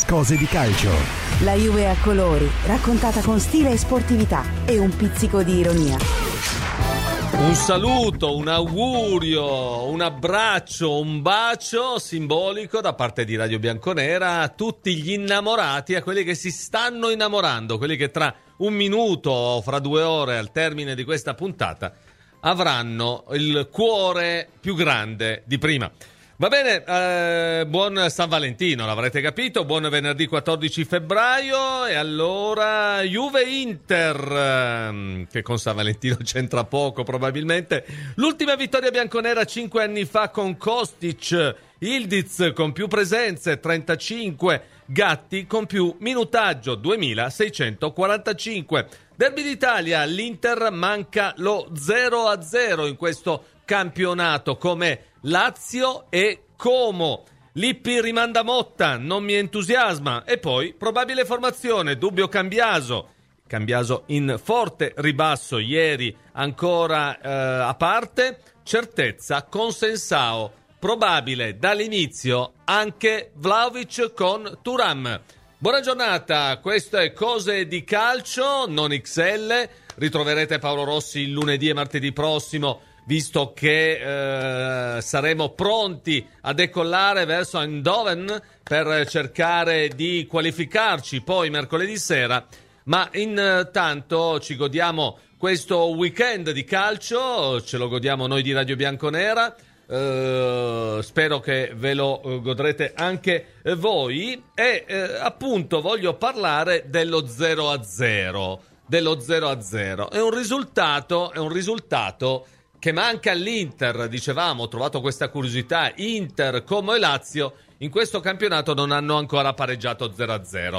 Cose di calcio. La Juve a colori, raccontata con stile e sportività e un pizzico di ironia. Un saluto, un augurio, un abbraccio, un bacio simbolico da parte di Radio Bianconera a tutti gli innamorati, a quelli che si stanno innamorando, quelli che tra un minuto o fra 2 ore al termine di questa puntata avranno il cuore più grande di prima. Va bene, buon San Valentino, l'avrete capito, buon venerdì 14 febbraio e allora Juve-Inter, che con San Valentino c'entra poco probabilmente. L'ultima vittoria bianconera 5 anni fa con Kostic, Ildiz con più presenze 35, Gatti con più minutaggio 2645. Derby d'Italia, l'Inter manca lo 0-0 in questo campionato come Lazio e Como. Lippi rimanda Motta, non mi entusiasma. E poi probabile formazione, dubbio Cambiaso in forte ribasso ieri ancora a parte, certezza Consensao, probabile dall'inizio anche Vlahovic con Thuram. Buona giornata, questo è Cose di Calcio, non XL, ritroverete Paolo Rossi il lunedì e martedì prossimo, visto che saremo pronti a decollare verso Eindhoven per cercare di qualificarci poi mercoledì sera, ma intanto ci godiamo questo weekend di calcio, ce lo godiamo noi di Radio Bianconera, spero che ve lo godrete anche voi e appunto voglio parlare dello 0-0, è un risultato che manca all'Inter. Dicevamo, ho trovato questa curiosità, Inter, Como e Lazio in questo campionato non hanno ancora pareggiato 0-0,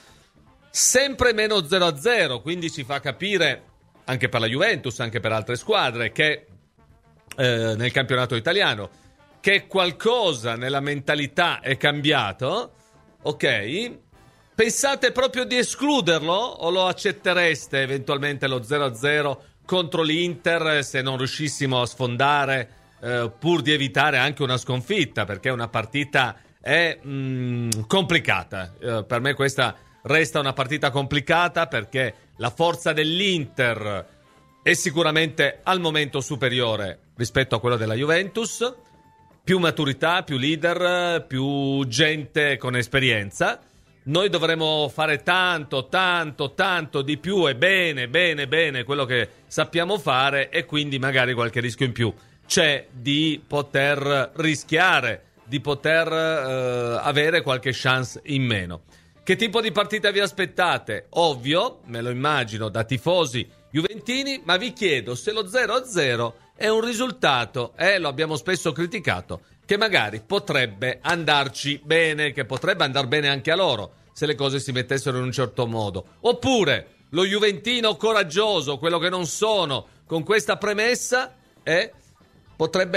sempre meno 0-0, quindi ci fa capire anche per la Juventus, anche per altre squadre che nel campionato italiano che qualcosa nella mentalità è cambiato. Ok, pensate proprio di escluderlo o lo accettereste eventualmente lo 0-0 contro l'Inter se non riuscissimo a sfondare, pur di evitare anche una sconfitta, perché una partita è complicata, per me questa resta una partita complicata perché la forza dell'Inter è sicuramente al momento superiore rispetto a quello della Juventus, più maturità, più leader, più gente con esperienza. Noi dovremo fare tanto di più e bene quello che sappiamo fare, e quindi magari qualche rischio in più c'è di poter rischiare, di poter avere qualche chance in meno. Che tipo di partita vi aspettate? Ovvio, me lo immagino da tifosi juventini, ma vi chiedo se lo 0-0 è un risultato, lo abbiamo spesso criticato, che magari potrebbe andarci bene, che potrebbe andar bene anche a loro se le cose si mettessero in un certo modo. Oppure lo juventino coraggioso, quello che non sono, con questa premessa dovrebbe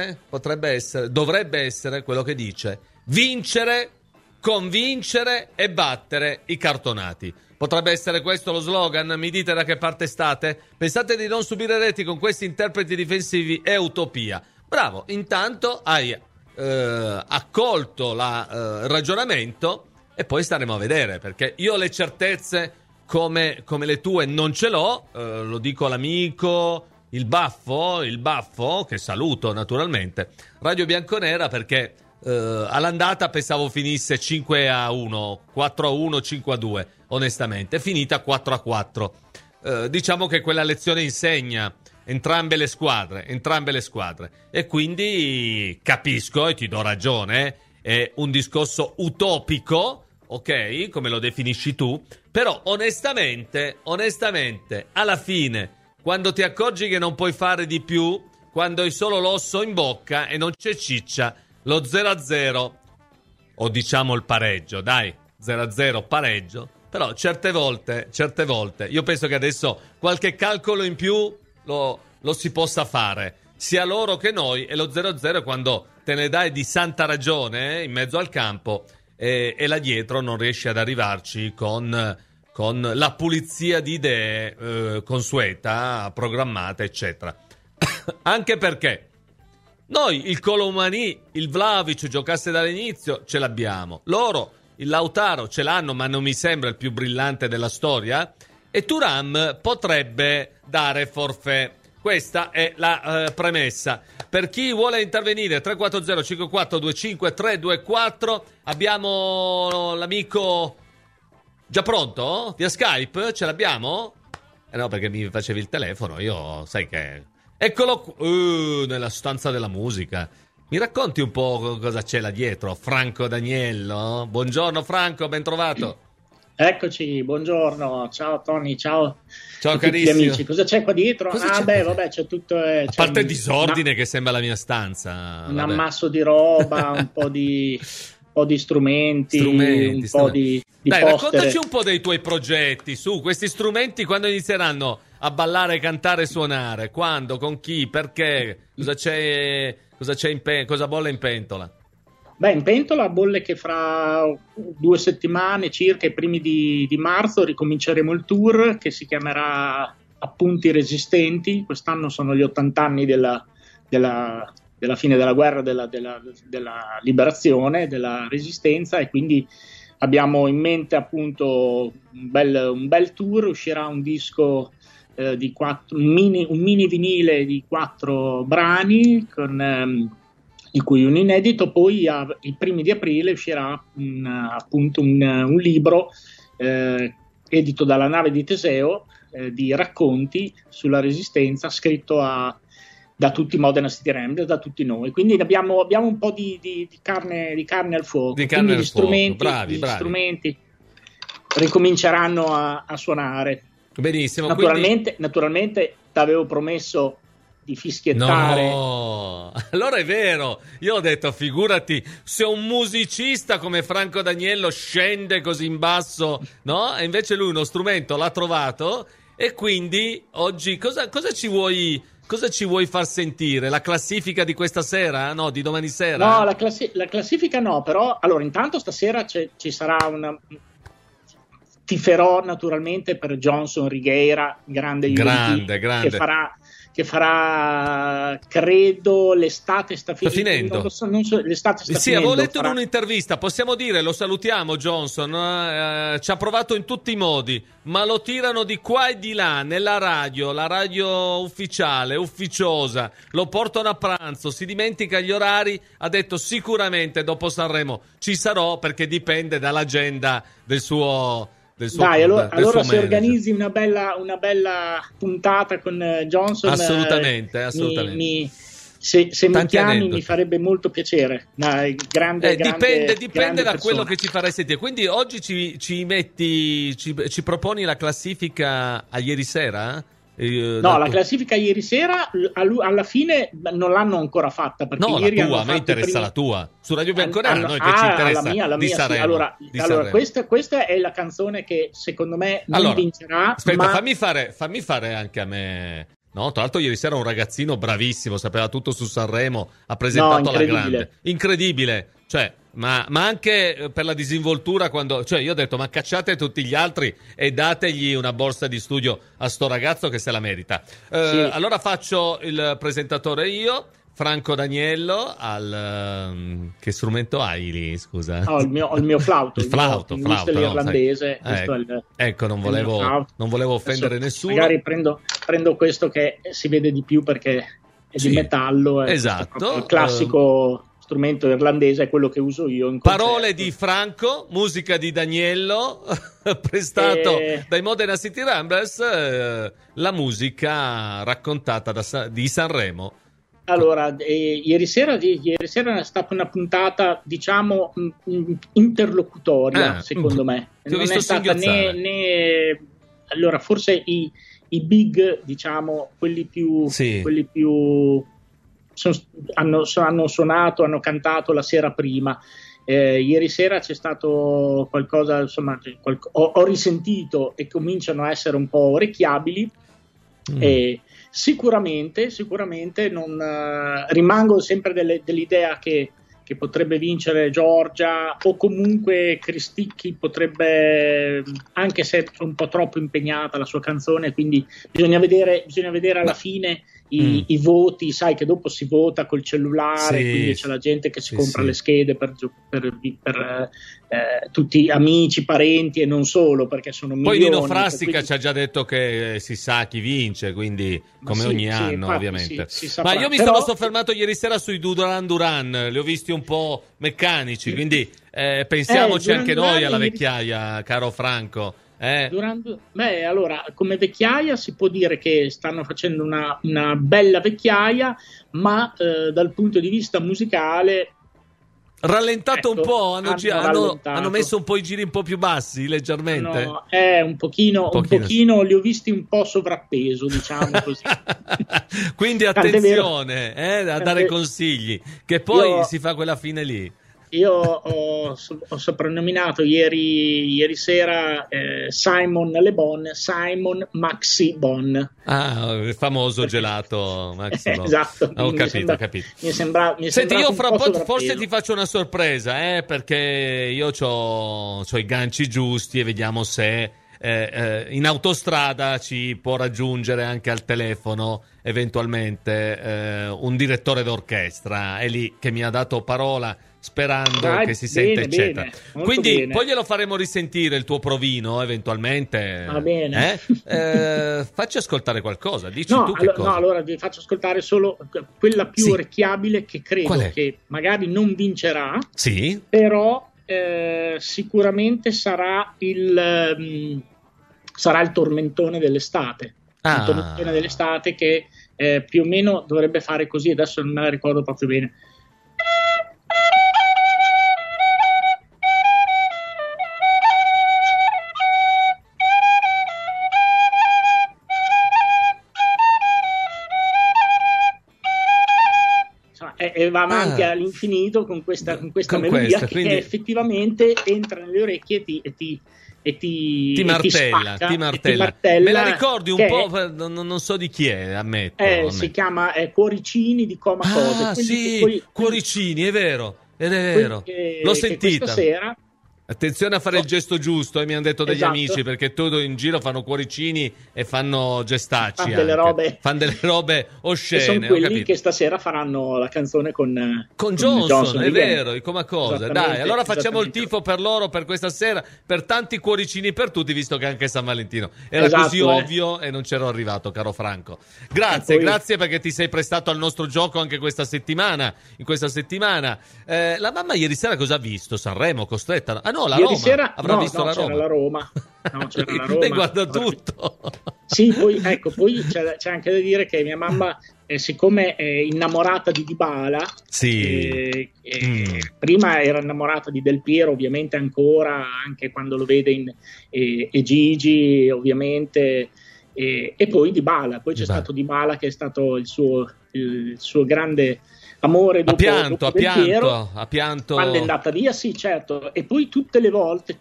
essere quello che dice: vincere, convincere e battere i cartonati. Potrebbe essere questo lo slogan? Mi dite da che parte state? Pensate di non subire reti con questi interpreti difensivi? È utopia. Bravo, intanto hai accolto il ragionamento e poi staremo a vedere, perché io le certezze come le tue non ce l'ho, lo dico all'amico, il baffo, che saluto naturalmente, Radio Bianconera, perché all'andata pensavo finisse 5-1, 4-1, 5-2, onestamente, è finita 4-4. Diciamo che quella lezione insegna entrambe le squadre, e quindi capisco e ti do ragione, è un discorso utopico, ok, come lo definisci tu, però onestamente, alla fine, quando ti accorgi che non puoi fare di più, quando hai solo l'osso in bocca e non c'è ciccia, lo 0-0, o diciamo il pareggio, dai, 0-0 pareggio, però certe volte, io penso che adesso qualche calcolo in più lo si possa fare, sia loro che noi, e lo 0-0 è quando te ne dai di santa ragione in mezzo al campo e là dietro non riesci ad arrivarci con la pulizia di idee consueta, programmata, eccetera. Anche perché noi il Colomani, il Vlahovic giocasse dall'inizio, ce l'abbiamo. Loro il Lautaro ce l'hanno, ma non mi sembra il più brillante della storia, e Thuram potrebbe dare forfait. Questa è la premessa. Per chi vuole intervenire, 340 5425 324, abbiamo l'amico già pronto? Via Skype? Ce l'abbiamo? No, perché mi facevi il telefono, io sai che... Eccolo nella stanza della musica. Mi racconti un po' cosa c'è là dietro? Franco Daniello? Buongiorno Franco, ben trovato. Eccoci, buongiorno, ciao Tony, ciao Ciao a tutti gli carissimo. amici. Cosa c'è qua dietro? C'è? C'è tutto... A parte il disordine che sembra la mia stanza. Un vabbè. ammasso di roba, un po' di strumenti, un po' di Dai, poster. raccontaci un po' dei tuoi progetti, su questi strumenti, quando inizieranno a ballare, cantare e suonare, quando, con chi, perché, cosa bolle in pentola? Beh, in pentola bolle che fra 2 settimane circa, i primi di marzo, ricominceremo il tour che si chiamerà Appunti Resistenti. Quest'anno sono gli 80 anni della fine della guerra, della liberazione, della resistenza, e quindi abbiamo in mente appunto un bel tour. Uscirà un disco di un mini vinile di 4 brani di cui un inedito. Poi i primi di aprile uscirà appunto un libro edito dalla Nave di Teseo, di racconti sulla resistenza, scritto da tutti i Modena City Ramblers, da tutti noi. Quindi abbiamo un po' di carne al fuoco. Quindi gli strumenti ricominceranno a suonare. Benissimo. Naturalmente t'avevo promesso di fischiettare. No, allora è vero. Io ho detto, figurati, se un musicista come Franco Daniello scende così in basso, no? E invece lui uno strumento l'ha trovato, e quindi oggi cosa ci vuoi far sentire? La classifica di questa sera? No, di domani sera? No, la classifica no, però allora intanto stasera ci sarà tiferò naturalmente per Johnson Righeira, grande che farà credo l'estate sta finendo. Non so, l'estate sta finendo. Avevo letto in un'intervista, possiamo dire, lo salutiamo Johnson, ci ha provato in tutti i modi, ma lo tirano di qua e di là, nella radio, la radio ufficiale, ufficiosa, lo portano a pranzo, si dimentica gli orari, ha detto sicuramente dopo Sanremo ci sarò, perché dipende dall'agenda del suo... Dai, allora se organizzi una bella puntata con Johnson, assolutamente. Se mi chiami mi farebbe molto piacere. Dipende da quello che ci farai sentire. Quindi oggi ci proponi la classifica a ieri sera? La classifica ieri sera alla fine non l'hanno ancora fatta, perché ieri la tua, a me interessa la tua. Su Radio Bianconera noi che ci interessa la mia, di Sanremo. Sì. Allora questa è la canzone che secondo me non vincerà. Aspetta, fammi fare anche a me. No, tra l'altro ieri sera un ragazzino bravissimo, sapeva tutto su Sanremo, ha presentato alla grande. Incredibile. Cioè, ma anche per la disinvoltura, io ho detto, ma cacciate tutti gli altri e dategli una borsa di studio a sto ragazzo che se la merita. Sì. Allora faccio il presentatore io, Franco Daniello, che strumento hai lì, scusa? Il mio flauto. Il flauto, l'irlandese. Ecco, non volevo offendere nessuno. Magari prendo questo che si vede di più perché è di metallo. Esatto. Il classico strumento irlandese è quello che uso io in concerto. Parole di Franco, musica di Daniello, prestato dai Modena City Ramblers, la musica raccontata di Sanremo. Allora, ieri sera è stata una puntata, diciamo, interlocutoria, secondo me. Non è stata né allora, forse i big, diciamo, quelli più hanno suonato, hanno cantato la sera prima. Ieri sera c'è stato qualcosa, insomma, ho risentito e cominciano a essere un po' orecchiabili. E sicuramente non rimango sempre dell'idea che potrebbe vincere Giorgia, o comunque Cristicchi potrebbe, anche se è un po' troppo impegnata la sua canzone, quindi bisogna vedere alla fine i voti, sai che dopo si vota col cellulare, quindi c'è la gente che si compra le schede per tutti amici, parenti e non solo, perché sono milioni. Poi Nino Frassica ci ha già detto che si sa chi vince, quindi come ogni anno infatti, ovviamente. si saprà. Ma io mi sono soffermato ieri sera sui Duran Duran, li ho visti un po' meccanici, quindi pensiamoci anche noi alla vecchiaia, caro Franco. Allora, come vecchiaia si può dire che stanno facendo una bella vecchiaia, ma dal punto di vista musicale rallentato un po', hanno messo un po' i giri un po' più bassi, leggermente. No, un pochino li ho visti un po' sovrappeso, diciamo così. Quindi attenzione a dare consigli, che poi si fa quella fine lì. Io ho soprannominato ieri sera Simon Le Bon, Simon Maxi Bon. Il famoso gelato Maxi Bon. Esatto. Ho capito. Senti, io fra un po' forse ti faccio una sorpresa, perché io c'ho i ganci giusti e vediamo se in autostrada ci può raggiungere anche al telefono eventualmente un direttore d'orchestra. È lì che mi ha dato parola, sperando che si senta, eccetera. Quindi poi glielo faremo risentire il tuo provino eventualmente. Va bene. Facci ascoltare qualcosa, dici tu che cosa. No, allora vi faccio ascoltare solo quella più orecchiabile, che credo che magari non vincerà, però sicuramente sarà il tormentone dell'estate. Il tormentone dell'estate che più o meno dovrebbe fare così, adesso non me la ricordo proprio bene. E va avanti all'infinito con questa melodia che effettivamente entra nelle orecchie e ti martella. Me la ricordi un po'? Non so di chi è, ammetto. Si chiama Cuoricini di Coma Cose. Cuoricini, è vero. L'ho sentita. Questa sera. Attenzione a fare il gesto giusto, mi hanno detto degli amici, perché tu in giro fanno cuoricini e fanno gestacci. Fanno delle robe oscene. E sono quelli che stasera faranno la canzone con Johnson, è vero, i Coma Cose. Dai, allora facciamo il tifo per loro per questa sera, per tanti cuoricini per tutti, visto che è anche San Valentino era così ovvio e non c'ero arrivato, caro Franco. Grazie perché ti sei prestato al nostro gioco anche questa settimana. La mamma ieri sera cosa ha visto? Sanremo, costretta? Ah no, la Roma. Sera, avrà visto la Roma. C'era la Roma. No, c'era la Roma. Lei guarda tutto. Sì, poi c'è anche da dire che mia mamma, siccome è innamorata di Dybala, prima era innamorata di Del Piero, ovviamente ancora, anche quando lo vede e Gigi, ovviamente, e poi Dybala. Poi c'è stato Dybala, che è stato il suo grande amore dopo ha pianto quando è andata via, sì, certo. E poi tutte le volte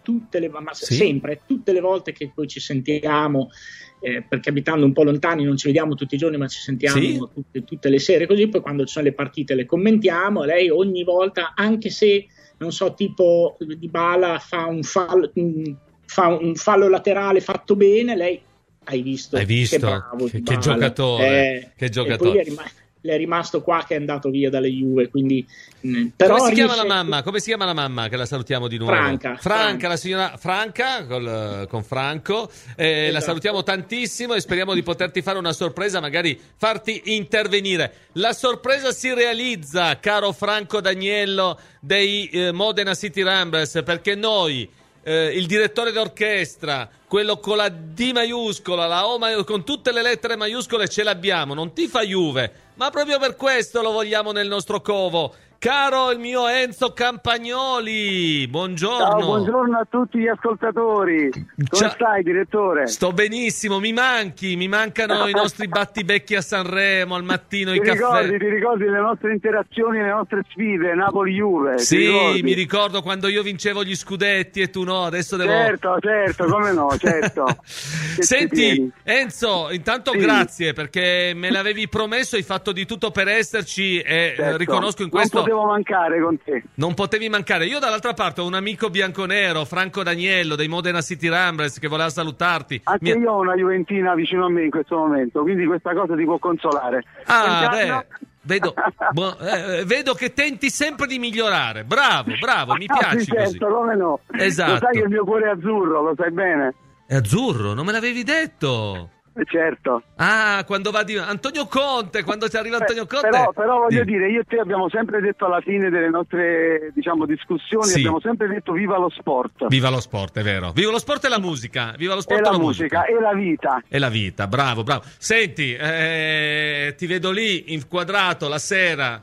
che poi ci sentiamo, perché abitando un po' lontani non ci vediamo tutti i giorni, ma ci sentiamo tutte le sere così, poi quando ci sono le partite le commentiamo. Lei ogni volta, anche se non so, tipo Dybala fa un fallo laterale fatto bene, lei hai visto che bravo, che giocatore, le è rimasto qua, che è andato via dalle Juve, quindi però come si chiama la mamma che la salutiamo di nuovo? Franca, la signora Franca con Franco, esatto. La salutiamo tantissimo e speriamo di poterti fare una sorpresa, magari farti intervenire. La sorpresa si realizza, caro Franco D'Agnello dei Modena City Ramblers, perché noi il direttore d'orchestra, quello con la D maiuscola, la O con tutte le lettere maiuscole, ce l'abbiamo. Non tifa Juve, ma proprio per questo lo vogliamo nel nostro covo. Caro il mio Enzo Campagnoli, buongiorno. Ciao, buongiorno a tutti gli ascoltatori. Come stai, direttore? Sto benissimo, mi mancano i nostri battibecchi a Sanremo al mattino, i caffè. Ti ricordi le nostre interazioni, le nostre sfide, Napoli-Juve? Sì, mi ricordo quando io vincevo gli scudetti e tu no, adesso devo... Certo, come no, certo. Senti, Enzo, intanto grazie, perché me l'avevi promesso, hai fatto di tutto per esserci e riconosco in questo potevo mancare con te. Non potevi mancare. Io dall'altra parte ho un amico bianconero, Franco D'Agnello, dei Modena City Ramblers, che voleva salutarti. Anche io ho una juventina vicino a me in questo momento, quindi questa cosa ti può consolare. Vedo che tenti sempre di migliorare. Bravo, mi piaci sì, certo, così. come no? Esatto. Lo sai che il mio cuore è azzurro, lo sai bene. È azzurro, non me l'avevi detto. Certo. Ah, quando va di Antonio Conte, quando ci arriva Antonio Conte. Però voglio dire, io e te abbiamo sempre detto alla fine delle nostre, discussioni, sì, abbiamo sempre detto viva lo sport. Viva lo sport, è vero. Viva lo sport e la musica. Viva lo sport e la musica e la vita. E la vita, bravo. Senti, ti vedo lì inquadrato la sera.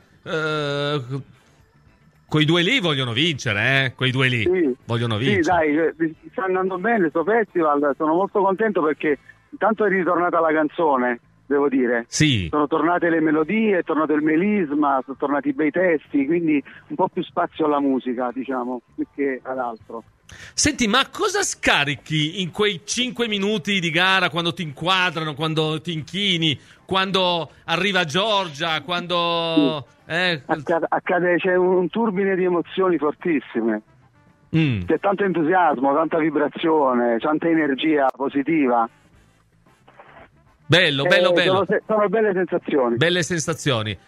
Quei due lì vogliono vincere, quei due lì vogliono vincere. Sì, dai, sta andando bene questo festival, sono molto contento perché intanto è ritornata la canzone, devo dire. Sì. Sono tornate le melodie, è tornato il melisma, sono tornati i bei testi, quindi un po' più spazio alla musica, diciamo, più che ad altro. Senti, ma cosa scarichi in quei 5 minuti di gara, quando ti inquadrano, quando ti inchini, quando arriva Giorgia, quando... Accade, c'è un turbine di emozioni fortissime. C'è tanto entusiasmo, tanta vibrazione, tanta energia positiva. Bello. Sono belle sensazioni. Belle sensazioni.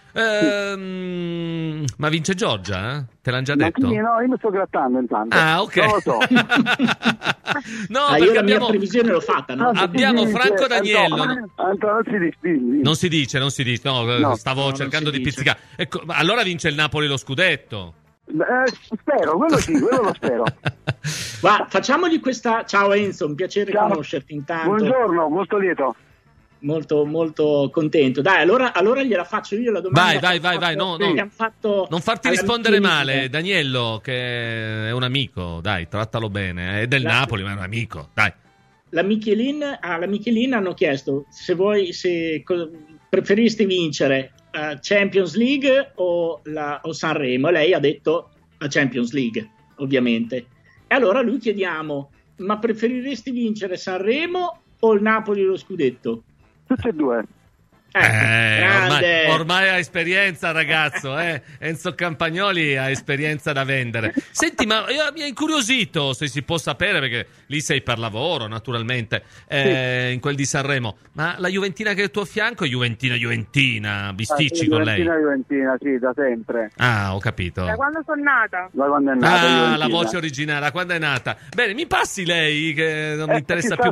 Ma vince Giorgia? Te l'hanno già detto? No, io mi sto grattando intanto. Ah, ok. Non lo so. No, perché io la mia previsione l'ho fatta, no? Abbiamo Franco D'Agnello. Non si dice. Non si dice. No, stavo cercando di pizzicare. Ecco, allora vince il Napoli lo scudetto. Spero, quello lo spero. Va, facciamogli questa. Ciao Enzo, un piacere conoscerti intanto. Buongiorno, molto lieto. Molto molto contento. Dai, allora gliela faccio io la domanda. Vai. No. Non farti rispondere male, D'Agnello, che è un amico, dai, trattalo bene. È del Napoli, ma è un amico, dai. La Michelin hanno chiesto se preferiste vincere Champions League o Sanremo. Lei ha detto la Champions League, ovviamente. E allora lui chiediamo: ma preferiresti vincere Sanremo o il Napoli lo scudetto? Tutte e due. Ormai ha esperienza, ragazzo. Enzo Campagnoli ha esperienza da vendere. Senti, ma mi ha incuriosito, se si può sapere, perché lì sei per lavoro, naturalmente, in quel di Sanremo. Ma la Juventina che è al tuo fianco è Juventina, bisticci con lei? Juventina, sì, da sempre. Ah, ho capito. Da quando sono nata? Da quando è nata. La voce originale, da quando è nata. Bene, mi passi lei, che non mi interessa ti più.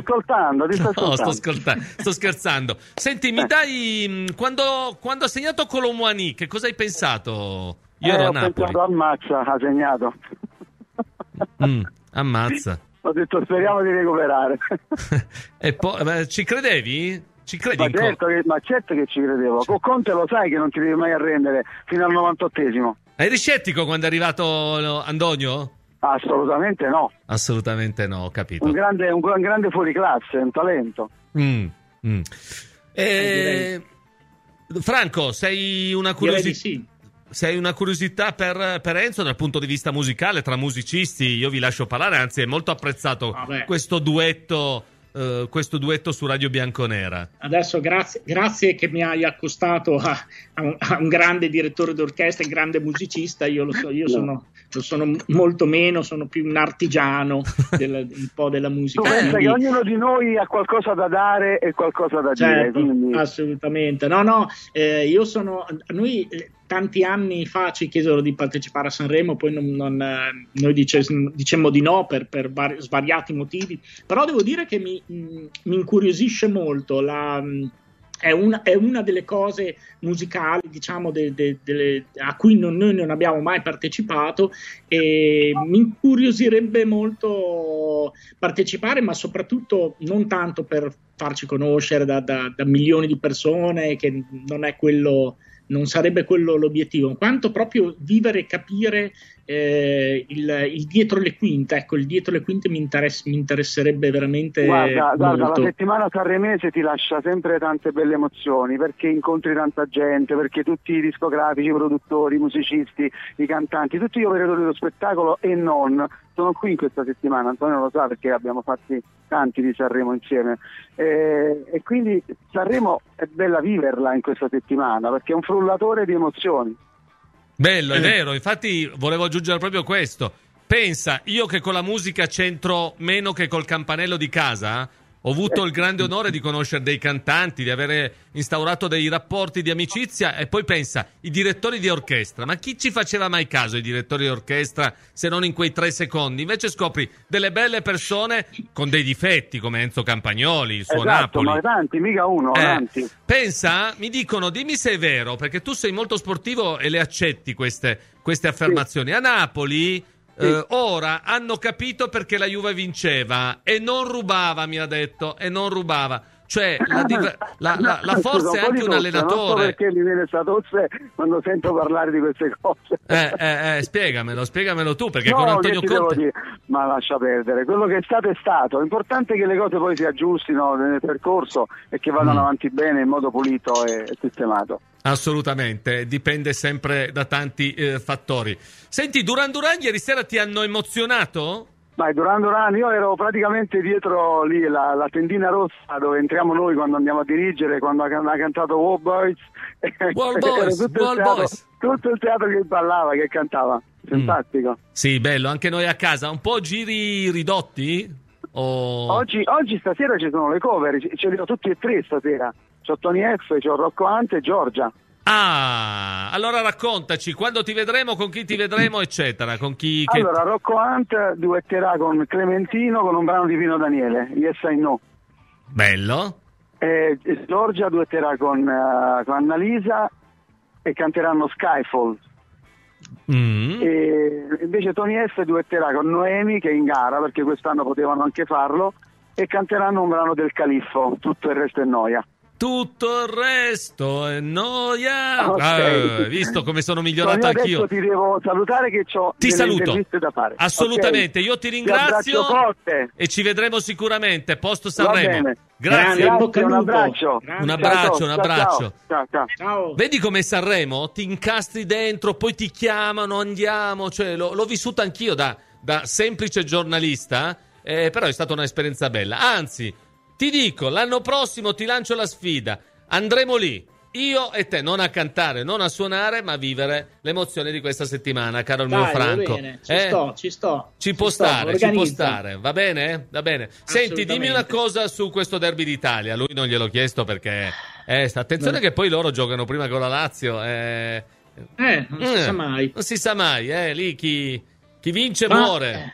Sto scherzando. Senti, mi dai. Quando ha segnato Colomouani, che cosa hai pensato? Io ero a Napoli. Ho pensato ammazza, ha segnato. Ammazza. Ho detto speriamo di recuperare. E poi ci credevi? Ci credi? Ma certo che ci credevo. Con Conte lo sai che non ti devi mai arrendere fino al 98esimo. Eri scettico quando è arrivato Andonio? Assolutamente no. Assolutamente no, ho capito. Un grande fuoriclasse, un talento. Franco, sei una curiosità. Sì. Sei una curiosità per Enzo dal punto di vista musicale, tra musicisti. Io vi lascio parlare, anzi è molto apprezzato questo duetto su Radio Bianconera. Adesso grazie che mi hai accostato a un grande direttore d'orchestra, un grande musicista. Io lo so, sono molto meno, sono più un artigiano un po' della musica. Tu pensa che ognuno di noi ha qualcosa da dare e qualcosa da dire. Quindi... Assolutamente. Noi tanti anni fa ci chiesero di partecipare a Sanremo, poi noi dicemmo di no per svariati motivi, però devo dire che mi incuriosisce molto è una delle cose musicali, diciamo, a cui noi non abbiamo mai partecipato, e mi incuriosirebbe molto partecipare, ma soprattutto non tanto per farci conoscere da milioni di persone, che non sarebbe quello l'obiettivo, quanto proprio vivere e capire il dietro le quinte. Ecco, il dietro le quinte mi interesserebbe veramente guarda, molto. La settimana sanremese ti lascia sempre tante belle emozioni, perché incontri tanta gente, perché tutti i discografici, i produttori, i musicisti, i cantanti, tutti gli operatori dello spettacolo e non sono qui in questa settimana. Antonio lo sa perché abbiamo fatti tanti di Sanremo insieme, e quindi Sanremo è bella viverla in questa settimana perché è un frullatore di emozioni. Bello, è vero, infatti volevo aggiungere proprio questo. Pensa, io che con la musica c'entro meno che col campanello di casa, ho avuto il grande onore di conoscere dei cantanti, di avere instaurato dei rapporti di amicizia, e poi pensa, i direttori di orchestra, ma chi ci faceva mai caso ai direttori di orchestra se non in quei 3 secondi? Invece scopri delle belle persone con dei difetti come Enzo Campagnoli, il suo esatto, Napoli. ma tanti, mica uno, tanti. Pensa, mi dicono, dimmi se è vero, perché tu sei molto sportivo e le accetti queste affermazioni. Sì. A Napoli... ora hanno capito perché la Juve vinceva e non rubava, mi ha detto, e non rubava. Cioè la forza è anche un allenatore. Non so perché mi viene sta tosse quando sento parlare di queste cose. Spiegamelo tu, perché con Antonio Conte... Ma lascia perdere, quello che è stato. L'importante è che le cose poi si aggiustino nel percorso e che vadano avanti bene in modo pulito e sistemato. Assolutamente, dipende sempre da tanti fattori. Senti, Duran ieri sera ti hanno emozionato? Ma Duran, io ero praticamente dietro lì la tendina rossa dove entriamo noi quando andiamo a dirigere, quando ha cantato Wall Boys. Tutto il teatro che ballava, che cantava. Fantastico. Sì, bello, anche noi a casa. Un po' giri ridotti? Oggi stasera ci sono le cover, ce li ho tutti e 3 stasera. C'ho Tony F, c'ho Rocco Hunt e Giorgia. Ah, allora raccontaci, quando ti vedremo, con chi ti vedremo, eccetera. Con chi? Allora, Rocco Hunt duetterà con Clementino con un brano di Pino Daniele, Yes I Know. Bello. Giorgia duetterà con Annalisa e canteranno Skyfall. E invece Tony F duetterà con Noemi, che è in gara perché quest'anno potevano anche farlo, e canteranno un brano del Califfo, Tutto il resto è noia. Tutto il resto è noia. Okay. Visto come sono migliorato anch'io. Ti devo salutare che ho delle interviste da fare. Assolutamente, okay. Io ti ringrazio e ci vedremo sicuramente post Sanremo. Grazie. Un abbraccio. Un abbraccio. Ciao. Vedi come Sanremo ti incastri dentro, poi ti chiamano, andiamo, cioè l'ho vissuta anch'io da semplice giornalista, però è stata un'esperienza bella. Anzi, ti dico, l'anno prossimo ti lancio la sfida. Andremo lì, io e te, non a cantare, non a suonare, ma a vivere l'emozione di questa settimana, caro il mio Franco. Va bene. Ci sto. Ci può stare, va bene? Va bene. Senti, dimmi una cosa su questo derby d'Italia. Lui non gliel'ho chiesto perché... attenzione che poi loro giocano prima con la Lazio. Non si sa mai. Non si sa mai, lì chi vince muore.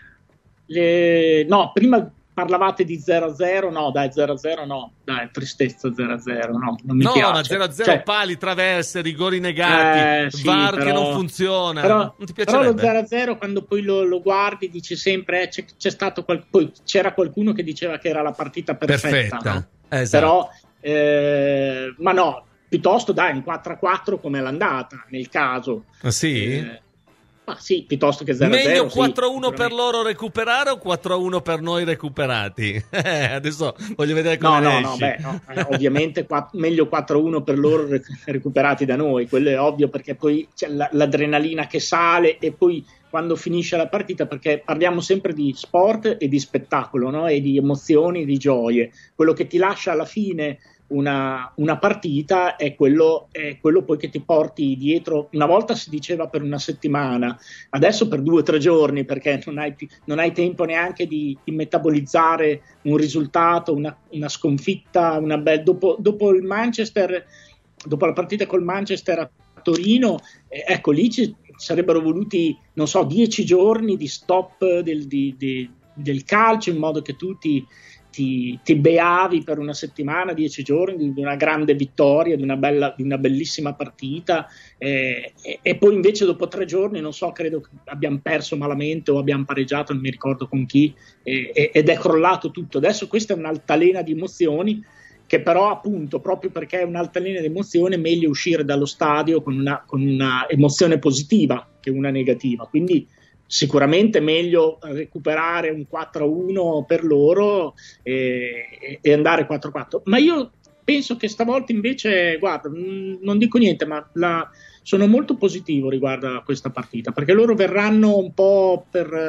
No, prima... Parlavate di 0-0, no, dai, 0-0 no, dai, tristezza 0-0, no, non mi piace. Ma 0-0, cioè, pali, traverse, rigori negati, sì, VAR però, che non funziona, non ti piacerebbe? Però lo 0-0 quando poi lo guardi dici sempre c'è stato poi c'era qualcuno che diceva che era la partita perfetta. No? Esatto. Però, ma no, piuttosto dai, un 4-4 come l'andata, nel caso. Sì? Ma sì, piuttosto che 0-0. Meglio 4-1 per loro recuperare o 4-1 per noi recuperati? Adesso voglio vedere come esci. Ovviamente meglio 4-1 per loro recuperati da noi, quello è ovvio, perché poi c'è l'adrenalina che sale e poi quando finisce la partita, perché parliamo sempre di sport e di spettacolo, no? E di emozioni, di gioie. Quello che ti lascia alla fine una partita è quello poi che ti porti dietro. Una volta si diceva per una settimana, adesso per 2 o 3 giorni, perché non hai tempo neanche di metabolizzare un risultato, una sconfitta, dopo il Manchester, dopo la partita col Manchester a Torino, ecco lì ci sarebbero voluti 10 giorni di stop del calcio, in modo che tu ti beavi per una settimana, 10 giorni di una grande vittoria, di una bellissima partita, e poi invece dopo 3 giorni, credo che abbiamo perso malamente o abbiamo pareggiato, non mi ricordo con chi, ed è crollato tutto. Adesso questa è un'altalena di emozioni, che però appunto, proprio perché è un'altalena di emozioni, è meglio uscire dallo stadio con una emozione positiva che una negativa, quindi sicuramente meglio recuperare un 4-1 per loro e andare 4-4. Ma io penso che stavolta invece, guarda, non dico niente, ma sono molto positivo riguardo a questa partita, perché loro verranno un po'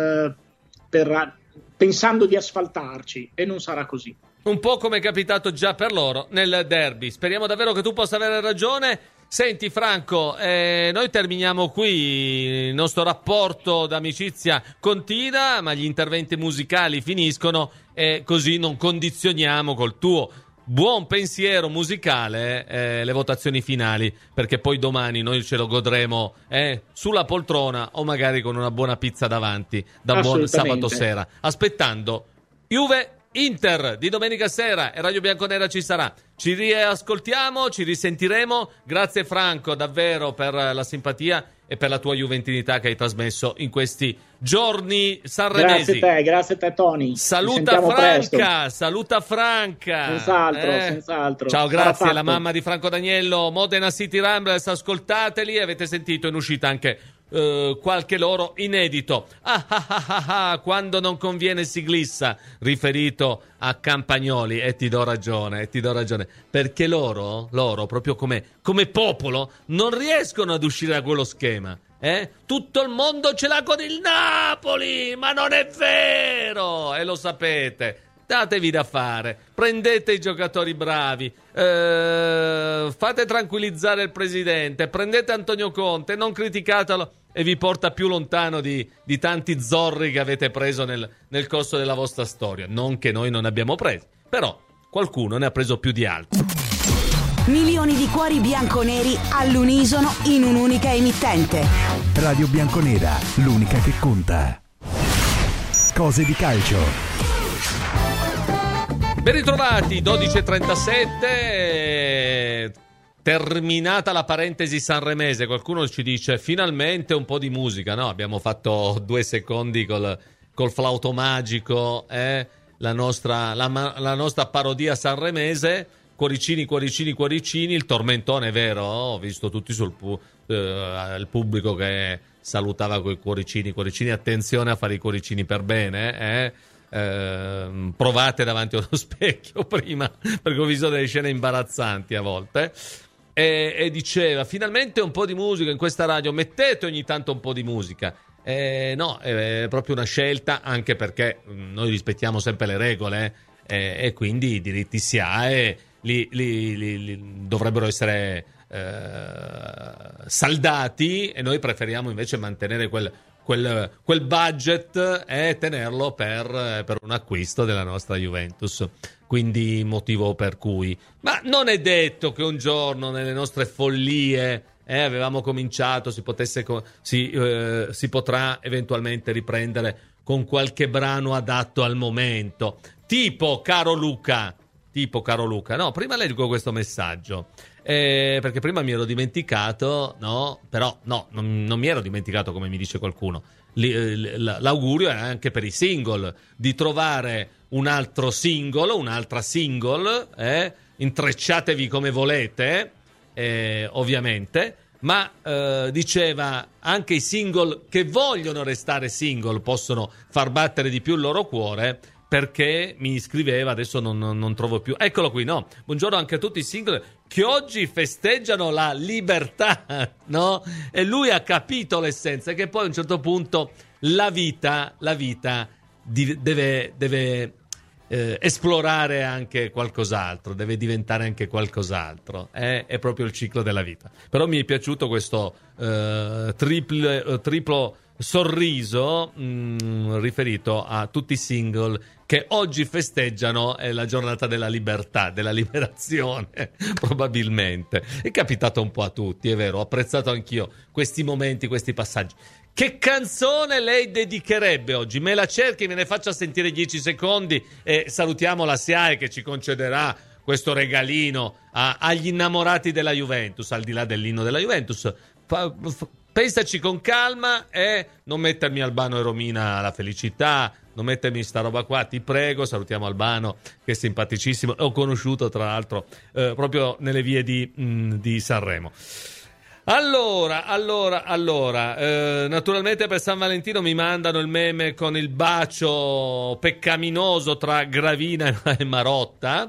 pensando di asfaltarci, e non sarà così. Un po' come è capitato già per loro nel derby. Speriamo davvero che tu possa avere ragione. Senti Franco, noi terminiamo qui, il nostro rapporto d'amicizia continua, ma gli interventi musicali finiscono e così non condizioniamo col tuo buon pensiero musicale le votazioni finali, perché poi domani noi ce lo godremo sulla poltrona o magari con una buona pizza davanti da buon sabato sera, aspettando Juve Inter di domenica sera, e Radio Bianconera ci sarà. Ci riascoltiamo, ci risentiremo. Grazie Franco davvero per la simpatia e per la tua juventinità che hai trasmesso in questi giorni sanremesi. Grazie a te Tony. Saluta Franca, saluta Franca. Senz'altro. Ciao, grazie alla mamma di Franco D'Agnello, Modena City Ramblers, ascoltateli, avete sentito in uscita anche qualche loro inedito. Quando non conviene si glissa, riferito a Campagnoli, e ti do ragione, perché loro proprio come popolo non riescono ad uscire da quello schema. Tutto il mondo ce l'ha con il Napoli, ma non è vero, e lo sapete. Datevi da fare, prendete i giocatori bravi, fate tranquillizzare il presidente, prendete Antonio Conte, non criticatelo, e vi porta più lontano di tanti zorri che avete preso nel corso della vostra storia. Non che noi non abbiamo presi, però qualcuno ne ha preso più di altri. Milioni di cuori bianconeri all'unisono in un'unica emittente. Radio Bianconera, l'unica che conta. Cose di calcio. Ben ritrovati, 12:37, terminata la parentesi sanremese. Qualcuno ci dice finalmente un po' di musica. No, abbiamo fatto 2 secondi col flauto magico, la nostra parodia sanremese. Cuoricini, il tormentone, vero? Ho visto tutti il pubblico che salutava coi cuoricini. Attenzione a fare i cuoricini per bene, provate davanti a uno specchio prima, perché ho visto delle scene imbarazzanti a volte. E diceva finalmente un po' di musica in questa radio, mettete ogni tanto un po' di musica. No, è proprio una scelta, anche perché noi rispettiamo sempre le regole, e quindi i diritti si ha, e li dovrebbero essere saldati, e noi preferiamo invece mantenere quel budget e tenerlo per un acquisto della nostra Juventus. Quindi motivo per cui, ma non è detto che un giorno nelle nostre follie avevamo cominciato si potrà eventualmente riprendere con qualche brano adatto al momento, tipo caro Luca. No, prima leggo questo messaggio, perché prima mi ero dimenticato, non mi ero dimenticato, come mi dice qualcuno. L'augurio è anche per i single, di trovare un altro single, un'altra single, intrecciatevi come volete, ovviamente, ma diceva anche i single che vogliono restare single possono far battere di più il loro cuore, perché mi scriveva, adesso non trovo più, eccolo qui, no? Buongiorno anche a tutti i single che oggi festeggiano la libertà, no? E lui ha capito l'essenza, che poi a un certo punto la vita deve esplorare anche qualcos'altro, deve diventare anche qualcos'altro, è proprio il ciclo della vita. Però mi è piaciuto questo triplo sorriso riferito a tutti i single che oggi festeggiano la giornata della libertà, della liberazione. Probabilmente è capitato un po' a tutti, è vero, ho apprezzato anch'io questi momenti, questi passaggi. Che canzone lei dedicherebbe oggi? Me la cerchi, me ne faccia sentire 10 secondi e salutiamo la SIAE che ci concederà questo regalino agli innamorati della Juventus, al di là dell'inno della Juventus. Pensaci con calma e non mettermi Albano e Romina alla felicità, non mettermi sta roba qua, ti prego. Salutiamo Albano, che è simpaticissimo, l'ho conosciuto tra l'altro proprio nelle vie di Sanremo. Allora, naturalmente per San Valentino mi mandano il meme con il bacio peccaminoso tra Gravina e Marotta.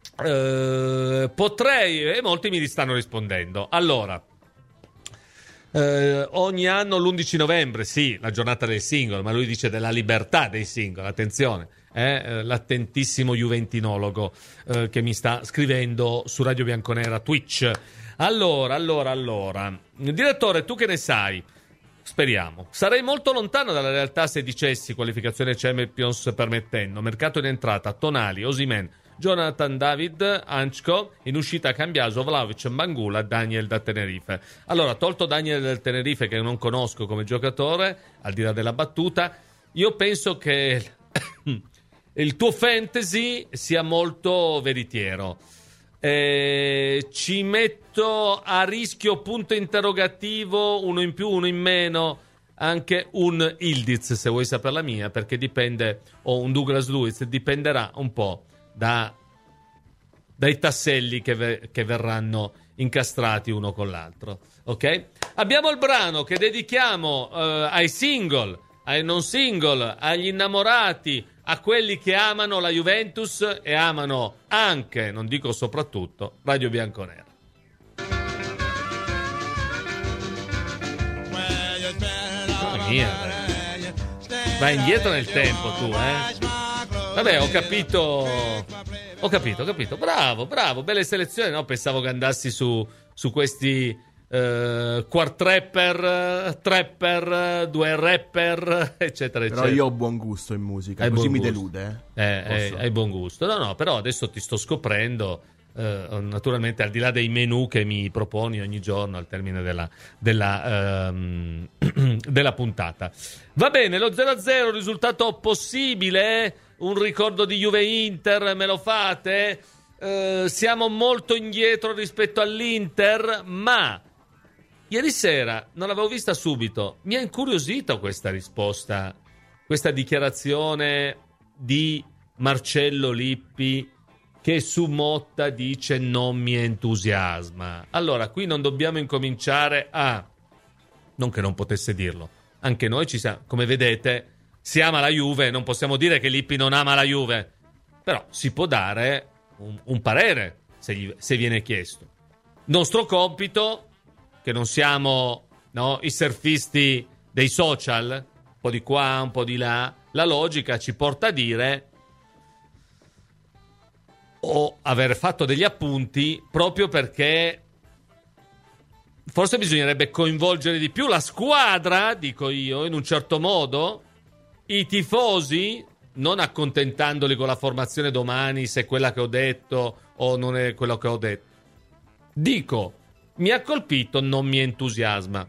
Potrei, e molti mi stanno rispondendo. Allora, Ogni anno l'11 novembre, sì, la giornata del singolo, ma lui dice della libertà dei singoli, attenzione, l'attentissimo juventinologo che mi sta scrivendo su Radio Bianconera Twitch. Allora, direttore, tu che ne sai? Speriamo. Sarei molto lontano dalla realtà se dicessi qualificazione Champions permettendo, mercato in entrata, Tonali, Osimhen, Jonathan David, Anchko, in uscita Cambiaso, Vlahovic, Bangula, Daniel da Tenerife. Allora, tolto Daniel del Tenerife che non conosco come giocatore, al di là della battuta, io penso che il tuo fantasy sia molto veritiero. Ci metto a rischio, punto interrogativo, uno in più, uno in meno, anche un Ildiz, se vuoi sapere la mia, perché dipende, o un Douglas Luiz, dipenderà un po' dai tasselli che verranno incastrati uno con l'altro. Ok? Abbiamo il brano che dedichiamo ai single, ai non single, agli innamorati, a quelli che amano la Juventus e amano anche, non dico soprattutto, Radio Bianconera. Vai indietro nel tempo tu, Vabbè, ho capito. Bravo, belle selezioni, no? Pensavo che andassi su questi quartrapper, trapper, due rapper, eccetera, eccetera. Però io ho buon gusto in musica, così mi delude. Hai buon gusto. No, però adesso ti sto scoprendo, naturalmente al di là dei menù che mi proponi ogni giorno al termine della puntata. Va bene, lo 0-0, risultato possibile, un ricordo di Juve-Inter, me lo fate? Siamo molto indietro rispetto all'Inter, ma ieri sera non l'avevo vista subito. Mi ha incuriosito questa risposta, questa dichiarazione di Marcello Lippi che su Motta dice non mi entusiasma. Allora, qui non dobbiamo incominciare a... non che non potesse dirlo. Anche noi ci siamo, come vedete, si ama la Juve, non possiamo dire che Lippi non ama la Juve. Però si può dare un parere se viene chiesto. Nostro compito, che non siamo i surfisti dei social, un po' di qua, un po' di là, la logica ci porta a dire o aver fatto degli appunti proprio perché forse bisognerebbe coinvolgere di più la squadra, dico io, in un certo modo, i tifosi, non accontentandoli con la formazione domani se è quella che ho detto o non è quello che ho detto. Dico, mi ha colpito, non mi entusiasma.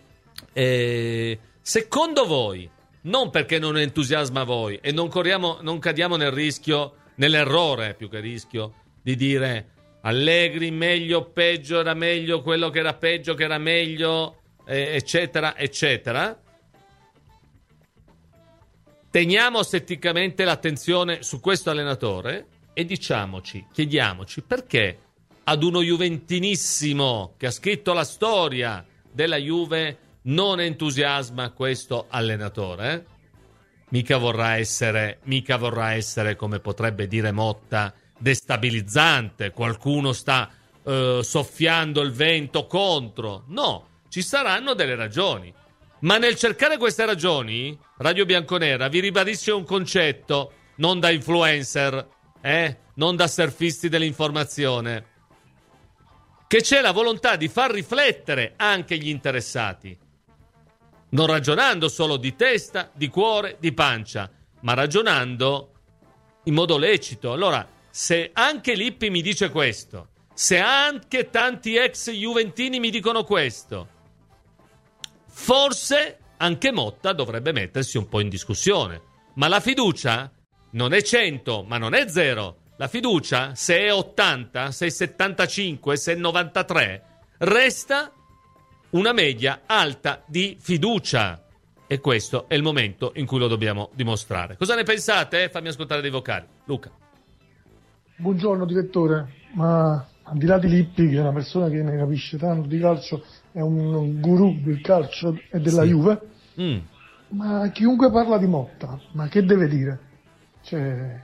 Secondo voi, non perché non entusiasma voi e non cadiamo nell'errore più che rischio di dire Allegri meglio, peggio, era meglio, quello che era peggio che era meglio, eccetera, eccetera. Teniamo setticamente l'attenzione su questo allenatore e chiediamoci perché ad uno juventinissimo che ha scritto la storia della Juve non entusiasma questo allenatore? Mica vorrà essere, come potrebbe dire Motta, destabilizzante, qualcuno sta soffiando il vento contro. No, ci saranno delle ragioni. Ma nel cercare queste ragioni, Radio Bianconera vi ribadisce un concetto, non da influencer, non da surfisti dell'informazione, che c'è la volontà di far riflettere anche gli interessati, non ragionando solo di testa, di cuore, di pancia, ma ragionando in modo lecito. Allora, se anche Lippi mi dice questo, se anche tanti ex juventini mi dicono questo, forse anche Motta dovrebbe mettersi un po' in discussione. Ma la fiducia non è 100, ma non è 0. La fiducia, se è 80, se è 75, se è 93, resta una media alta di fiducia. E questo è il momento in cui lo dobbiamo dimostrare. Cosa ne pensate? Fammi ascoltare dei vocali. Luca. Buongiorno direttore, ma al di là di Lippi, che è una persona che ne capisce tanto di calcio, è un guru del calcio e della Juve, ma chiunque parla di Motta, ma che deve dire? Cioè,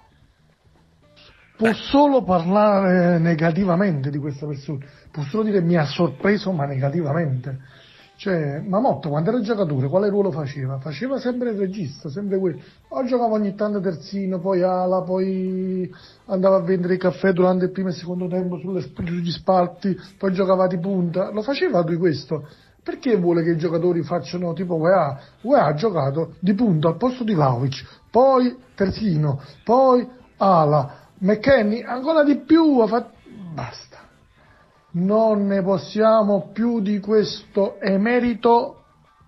può solo parlare negativamente di questa persona, può solo dire mi ha sorpreso ma negativamente. Cioè, Mamotta quando era giocatore quale ruolo faceva? Faceva sempre il regista, sempre quello. O giocava ogni tanto terzino, poi ala, poi andava a vendere i caffè durante il primo e il secondo tempo sugli spalti, poi giocava di punta. Lo faceva lui questo? Perché vuole che i giocatori facciano tipo UEA? UEA ha giocato di punta al posto di Vlahovic, poi terzino, poi ala, McKennie ancora di più, basta. Non ne possiamo più di questo emerito.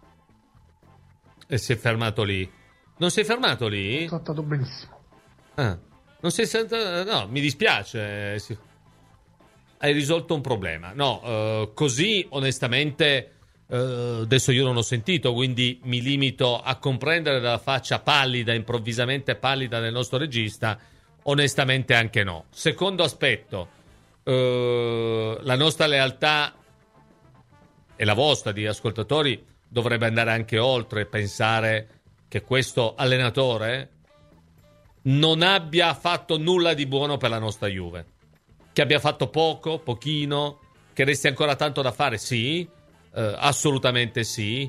E si è fermato lì. Non sei fermato lì? Ho trattato benissimo. Non sei sentato? No, mi dispiace. Hai risolto un problema. No, così onestamente adesso io non ho sentito, quindi mi limito a comprendere dalla faccia pallida, improvvisamente pallida del nostro regista. Onestamente anche no. Secondo aspetto. La nostra lealtà e la vostra di ascoltatori dovrebbe andare anche oltre e pensare che questo allenatore non abbia fatto nulla di buono per la nostra Juve, che abbia fatto pochino, che resti ancora tanto da fare, sì, assolutamente sì.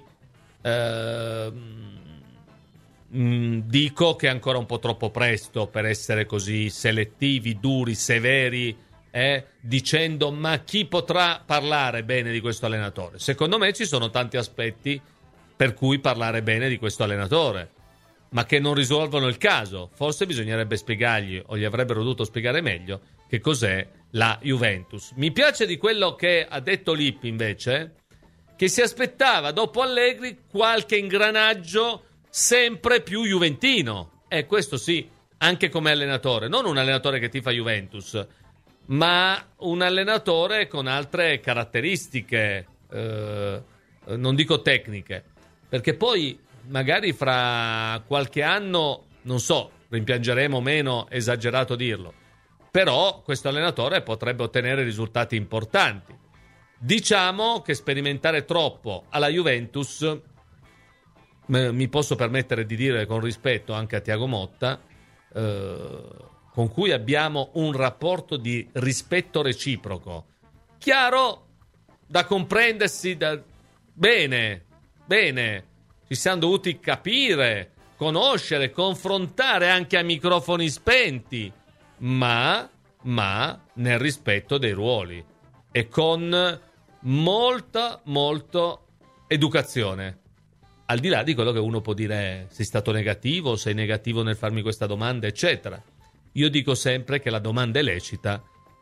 Dico che è ancora un po' troppo presto per essere così selettivi, duri, severi, dicendo ma chi potrà parlare bene di questo allenatore? Secondo me ci sono tanti aspetti per cui parlare bene di questo allenatore, ma che non risolvono il caso. Forse bisognerebbe spiegargli, o gli avrebbero dovuto spiegare meglio, che cos'è la Juventus. Mi piace di quello che ha detto Lippi invece, che si aspettava dopo Allegri qualche ingranaggio sempre più juventino, e questo sì, anche come allenatore, non un allenatore che tifa Juventus, ma un allenatore con altre caratteristiche, non dico tecniche, perché poi magari fra qualche anno, non so, rimpiangeremo meno, esagerato dirlo, però questo allenatore potrebbe ottenere risultati importanti. Diciamo che sperimentare troppo alla Juventus, mi posso permettere di dire con rispetto anche a Thiago Motta, con cui abbiamo un rapporto di rispetto reciproco, chiaro, da comprendersi bene, ci siamo dovuti capire, conoscere, confrontare anche a microfoni spenti, ma nel rispetto dei ruoli e con molta educazione. Al di là di quello che uno può dire, sei stato negativo, sei negativo nel farmi questa domanda, eccetera. Io dico sempre che la domanda è lecita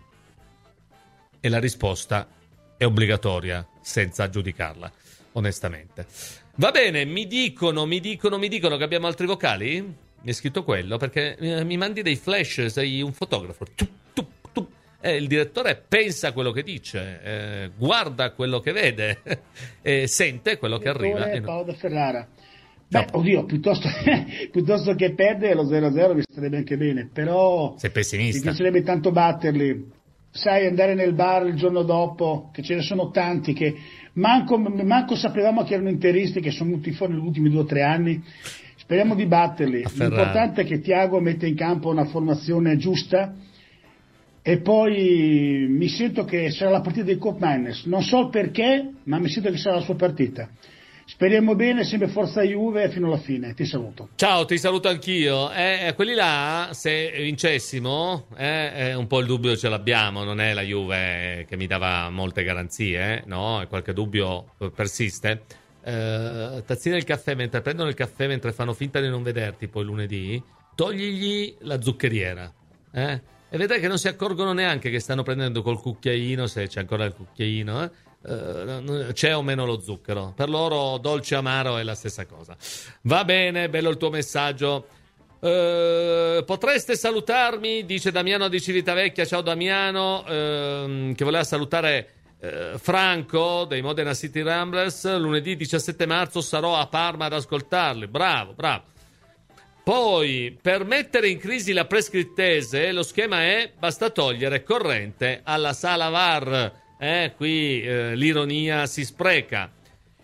e la risposta è obbligatoria, senza giudicarla, onestamente. Va bene, mi dicono che abbiamo altri vocali? Mi è scritto quello, perché mi mandi dei flash, sei un fotografo. Il direttore pensa a quello che dice, guarda quello che vede, sente quello che arriva. Paolo da Ferrara. Beh, oddio, piuttosto che perdere lo 0-0 mi starebbe anche bene, però sei pessimista. Mi piacerebbe tanto batterli. Sai, andare nel bar il giorno dopo, che ce ne sono tanti che manco sapevamo che erano interisti, che sono venuti fuori negli ultimi 2 o 3 anni. Speriamo di batterli. L'importante è che Thiago metta in campo una formazione giusta, e poi mi sento che sarà la partita dei Cup Miners. Non so il perché, ma mi sento che sarà la sua partita. Speriamo bene, sempre forza Juve fino alla fine. Ti saluto. Ciao, ti saluto anch'io. Quelli là, se vincessimo, un po' il dubbio ce l'abbiamo. Non è la Juve che mi dava molte garanzie, no? E qualche dubbio persiste. Tazzina il caffè, mentre prendono il caffè, mentre fanno finta di non vederti poi lunedì, togligli la zuccheriera, e vedrai che non si accorgono neanche che stanno prendendo col cucchiaino, se c'è ancora il cucchiaino, c'è o meno lo zucchero. Per loro dolce amaro è la stessa cosa. Va bene, bello il tuo messaggio. Potreste salutarmi, dice Damiano di Civitavecchia. Ciao Damiano, che voleva salutare Franco dei Modena City Ramblers. Lunedì 17 marzo sarò a Parma ad ascoltarli. Bravo. Poi, per mettere in crisi la prescrittese, lo schema è: basta togliere corrente alla sala VAR. Qui l'ironia si spreca.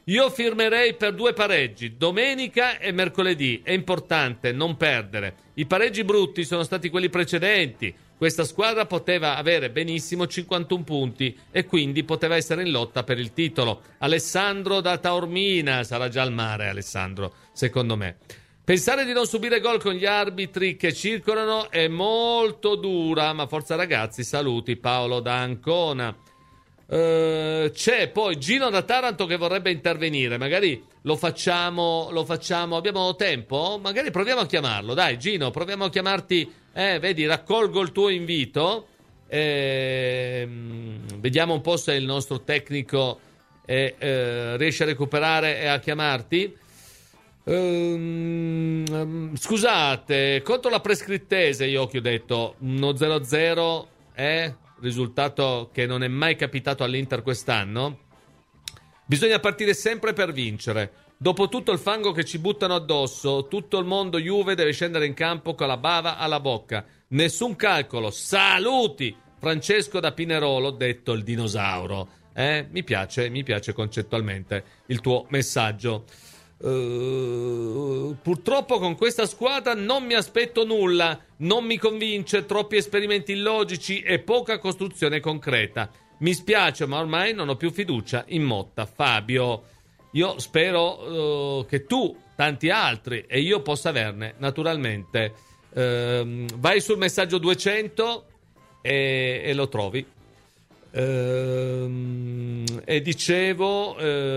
Io firmerei per 2 pareggi, domenica e mercoledì. È importante non perdere. I pareggi brutti sono stati quelli precedenti. Questa squadra poteva avere benissimo 51 punti e quindi poteva essere in lotta per il titolo. Alessandro da Taormina, sarà già al mare Alessandro, secondo me. Pensare di non subire gol con gli arbitri che circolano è molto dura, ma forza ragazzi, saluti Paolo da Ancona. C'è poi Gino da Taranto che vorrebbe intervenire, magari lo facciamo, abbiamo tempo? Magari proviamo a chiamarlo, dai Gino, proviamo a chiamarti, vedi, raccolgo il tuo invito, vediamo un po' se il nostro tecnico riesce a recuperare e a chiamarti. Scusate, contro la prescrittese io ho detto 1-0-0 è risultato che non è mai capitato all'Inter quest'anno. Bisogna partire sempre per vincere. Dopo tutto il fango che ci buttano addosso, tutto il mondo Juve deve scendere in campo con la bava alla bocca. Nessun calcolo. Saluti! Francesco da Pinerolo, detto il dinosauro. Mi piace concettualmente il tuo messaggio. Purtroppo con questa squadra non mi aspetto nulla, non mi convince, troppi esperimenti illogici e poca costruzione concreta. Mi spiace, ma ormai non ho più fiducia in Motta. Fabio, io spero che tu, tanti altri e io possa averne naturalmente. Vai sul messaggio 200 e lo trovi. E dicevo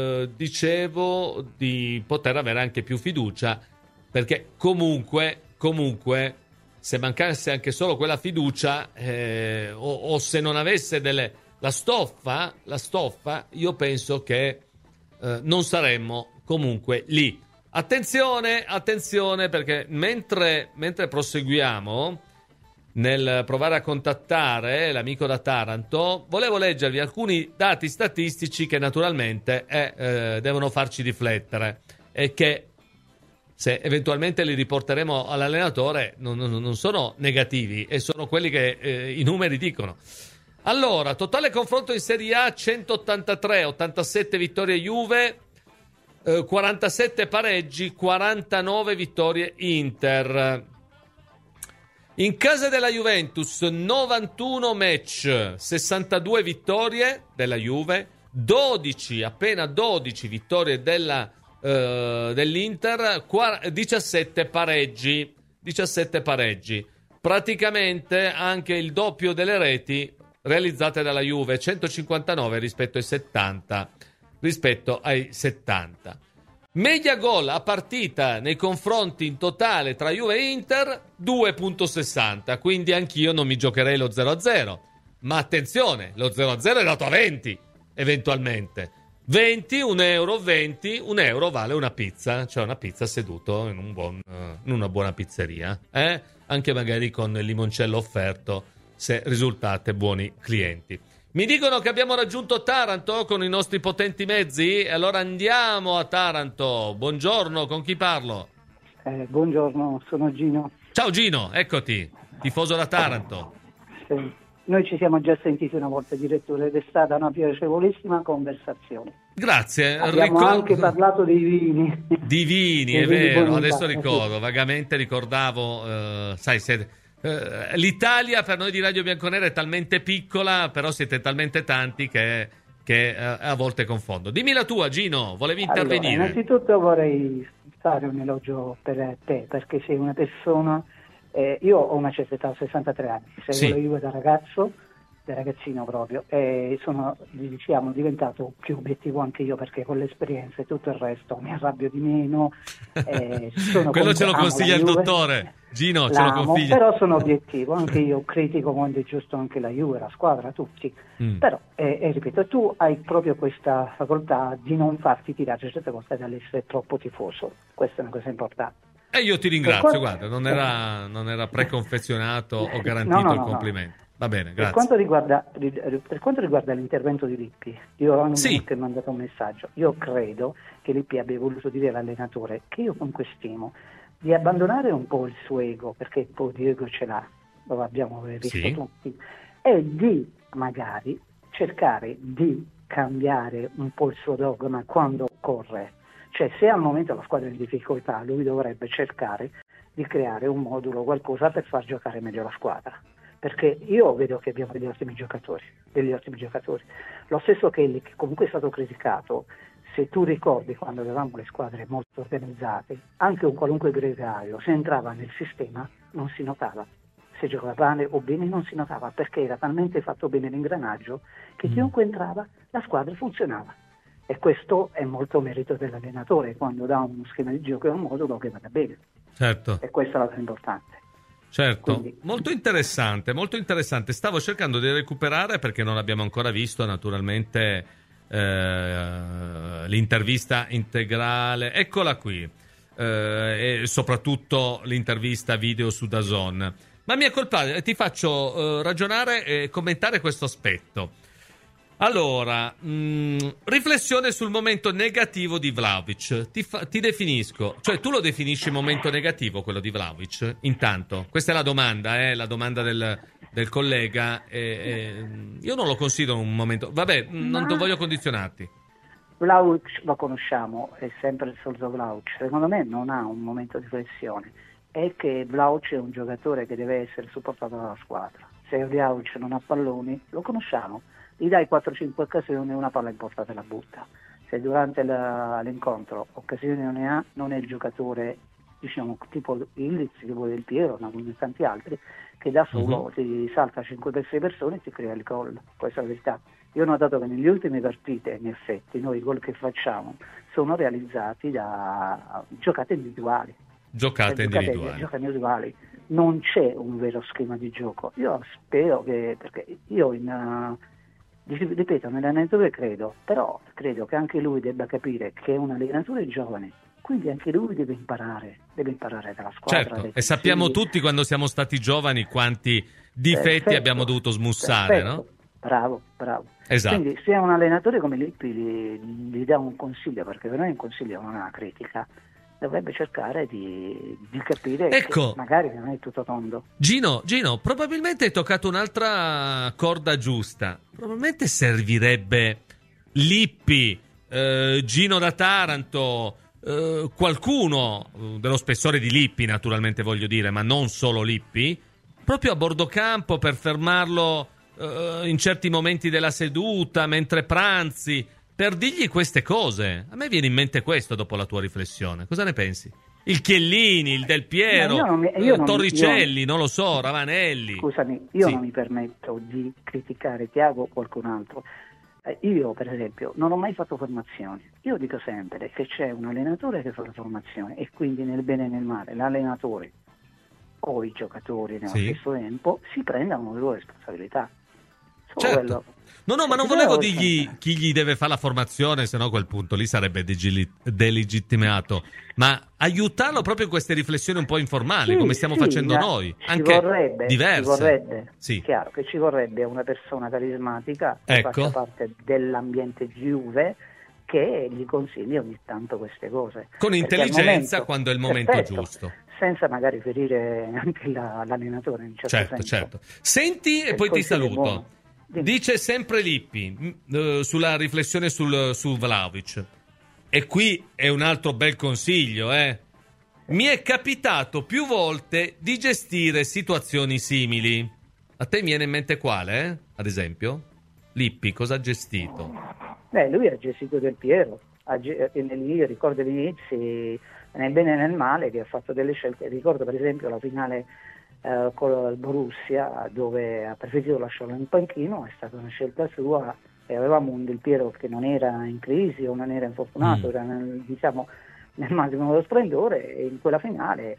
di poter avere anche più fiducia, perché comunque se mancasse anche solo quella fiducia o se non avesse la stoffa, io penso che non saremmo comunque lì. Attenzione, perché mentre proseguiamo nel provare a contattare l'amico da Taranto, volevo leggervi alcuni dati statistici che naturalmente devono farci riflettere e che, se eventualmente li riporteremo all'allenatore, non sono negativi e sono quelli che i numeri dicono. Allora, totale confronto in Serie A: 183, 87 vittorie Juve, 47 pareggi, 49 vittorie Inter. In casa della Juventus 91 match, 62 vittorie della Juve, appena 12 vittorie dell'Inter, 17 pareggi. Praticamente anche il doppio delle reti realizzate dalla Juve, 159 rispetto ai 70. Media gol a partita nei confronti in totale tra Juve e Inter 2.60, quindi anch'io non mi giocherei lo 0-0, ma attenzione, lo 0-0 è dato a 20 eventualmente, 20, un euro vale una pizza, cioè una pizza seduto in una buona pizzeria, anche magari con il limoncello offerto se risultate buoni clienti. Mi dicono che abbiamo raggiunto Taranto con i nostri potenti mezzi, allora andiamo a Taranto. Buongiorno, con chi parlo? Buongiorno, sono Gino. Ciao Gino, eccoti, tifoso da Taranto. Sì. Noi ci siamo già sentiti una volta, direttore, ed è stata una piacevolissima conversazione. Grazie. Abbiamo anche parlato dei vini. Di vini, è vero, adesso ricordo, vagamente ricordavo, l'Italia per noi di Radio Bianconera è talmente piccola, però siete talmente tanti che a volte confondo. Dimmi la tua, Gino, volevi intervenire? Allora, innanzitutto vorrei fare un elogio per te, perché sei una persona, io ho una certa età, 63 anni, seguo la Juve da ragazzino proprio, e sono diventato più obiettivo anche io, perché con l'esperienza e tutto il resto mi arrabbio di meno. Quello ce lo consiglia il dottore. Gino, ce lo consiglia. Però sono obiettivo, anche io critico quando è giusto anche la Juve, la squadra, tutti. Però, ripeto, tu hai proprio questa facoltà di non farti tirare certe cose dall'essere troppo tifoso. Questa è una cosa importante. E io ti ringrazio, guarda, non era preconfezionato o garantito il complimento. Va bene, grazie. Per quanto riguarda l'intervento di Lippi, io ho anche mandato un messaggio. Io credo che Lippi abbia voluto dire all'allenatore, che io comunque stimo, di abbandonare un po' il suo ego, perché un po' di ego ce l'ha, lo abbiamo visto tutti, e di magari cercare di cambiare un po' il suo dogma quando corre. Cioè, se al momento la squadra è in difficoltà, lui dovrebbe cercare di creare un modulo, qualcosa per far giocare meglio la squadra. Perché io vedo che abbiamo degli ottimi giocatori. Lo stesso Kelly, che comunque è stato criticato, se tu ricordi quando avevamo le squadre molto organizzate, anche un qualunque gregario, se entrava nel sistema non si notava. Se giocava male o bene non si notava, perché era talmente fatto bene l'ingranaggio che chiunque entrava la squadra funzionava. E questo è molto merito dell'allenatore, quando dà uno schema di gioco e un modulo che vada bene. Certo. E questa è la cosa importante. Certo, Quindi, molto interessante. Stavo cercando di recuperare, perché non abbiamo ancora visto naturalmente l'intervista integrale. Eccola qui, e soprattutto l'intervista video su DAZN. Ma mi è colpa, ti faccio ragionare e commentare questo aspetto. Allora, riflessione sul momento negativo di Vlahovic. Ti definisco, cioè tu lo definisci momento negativo quello di Vlahovic? Intanto, questa è la domanda del collega. Io non lo considero un momento. Vabbè, non voglio condizionarti. Vlahovic lo conosciamo, è sempre il solito Vlahovic. Secondo me non ha un momento di flessione. È che Vlahovic è un giocatore che deve essere supportato dalla squadra. Se Vlahovic non ha palloni, lo conosciamo. Gli dai 4-5 occasioni, una palla in porta te la butta. Se durante l'incontro occasioni non ne ha, non è il giocatore, diciamo, tipo Ildiz, tipo Del Piero, ma come tanti altri, che da solo ti salta 5-6 persone e ti crea il gol. Questa è la verità. Io ho notato che negli ultimi partite, in effetti, noi i gol che facciamo sono realizzati da giocate individuali. Giocate individuali. Non c'è un vero schema di gioco. Io spero che, perché io ripeto, nell'allenatore credo che anche lui debba capire che è un allenatore giovane, quindi anche lui deve imparare dalla squadra. Certo, e sappiamo tutti quando siamo stati giovani quanti difetti abbiamo dovuto smussare, no? Bravo. Esatto. Quindi se un allenatore come Lippi gli dà un consiglio, perché per noi un consiglio non è una critica, dovrebbe cercare di capire che magari non è tutto tondo. Gino, probabilmente hai toccato un'altra corda giusta. Probabilmente servirebbe Lippi, Gino da Taranto, qualcuno dello spessore di Lippi, naturalmente voglio dire, ma non solo Lippi, proprio a bordo campo per fermarlo in certi momenti della seduta, mentre pranzi, per dirgli queste cose. A me viene in mente questo dopo la tua riflessione. Cosa ne pensi? Il Chiellini, il Del Piero, Torricelli, non lo so, Ravanelli. Scusami, non mi permetto di criticare Thiago o qualcun altro. Io, per esempio, non ho mai fatto formazioni. Io dico sempre che c'è un allenatore che fa la formazione e quindi nel bene e nel male l'allenatore o i giocatori nello stesso tempo si prendano le loro responsabilità. Certo. No, ma non volevo dirgli chi gli deve fare la formazione, sennò a quel punto lì sarebbe delegittimato. Ma aiutarlo proprio in queste riflessioni un po' informali, come stiamo facendo noi, anche diverse. Chiaro che ci vorrebbe una persona carismatica che faccia parte dell'ambiente Juve, che gli consigli ogni tanto queste cose. Con intelligenza quando è il momento giusto. Senza magari ferire anche l'allenatore in certo senso. Certo. Senti, e poi ti saluto. Dice sempre Lippi sulla riflessione su Vlahovic, e qui è un altro bel consiglio, mi è capitato più volte di gestire situazioni simili. A te viene in mente quale, ad esempio? Lippi cosa ha gestito? Lui ha gestito Del Piero, io ricordo gli inizi nel bene e nel male, che ha fatto delle scelte. Ricordo per esempio la finale con il Borussia, dove ha preferito lasciarlo in panchino. È stata una scelta sua, e avevamo un Del Piero che non era in crisi o non era infortunato, era nel massimo dello splendore, e in quella finale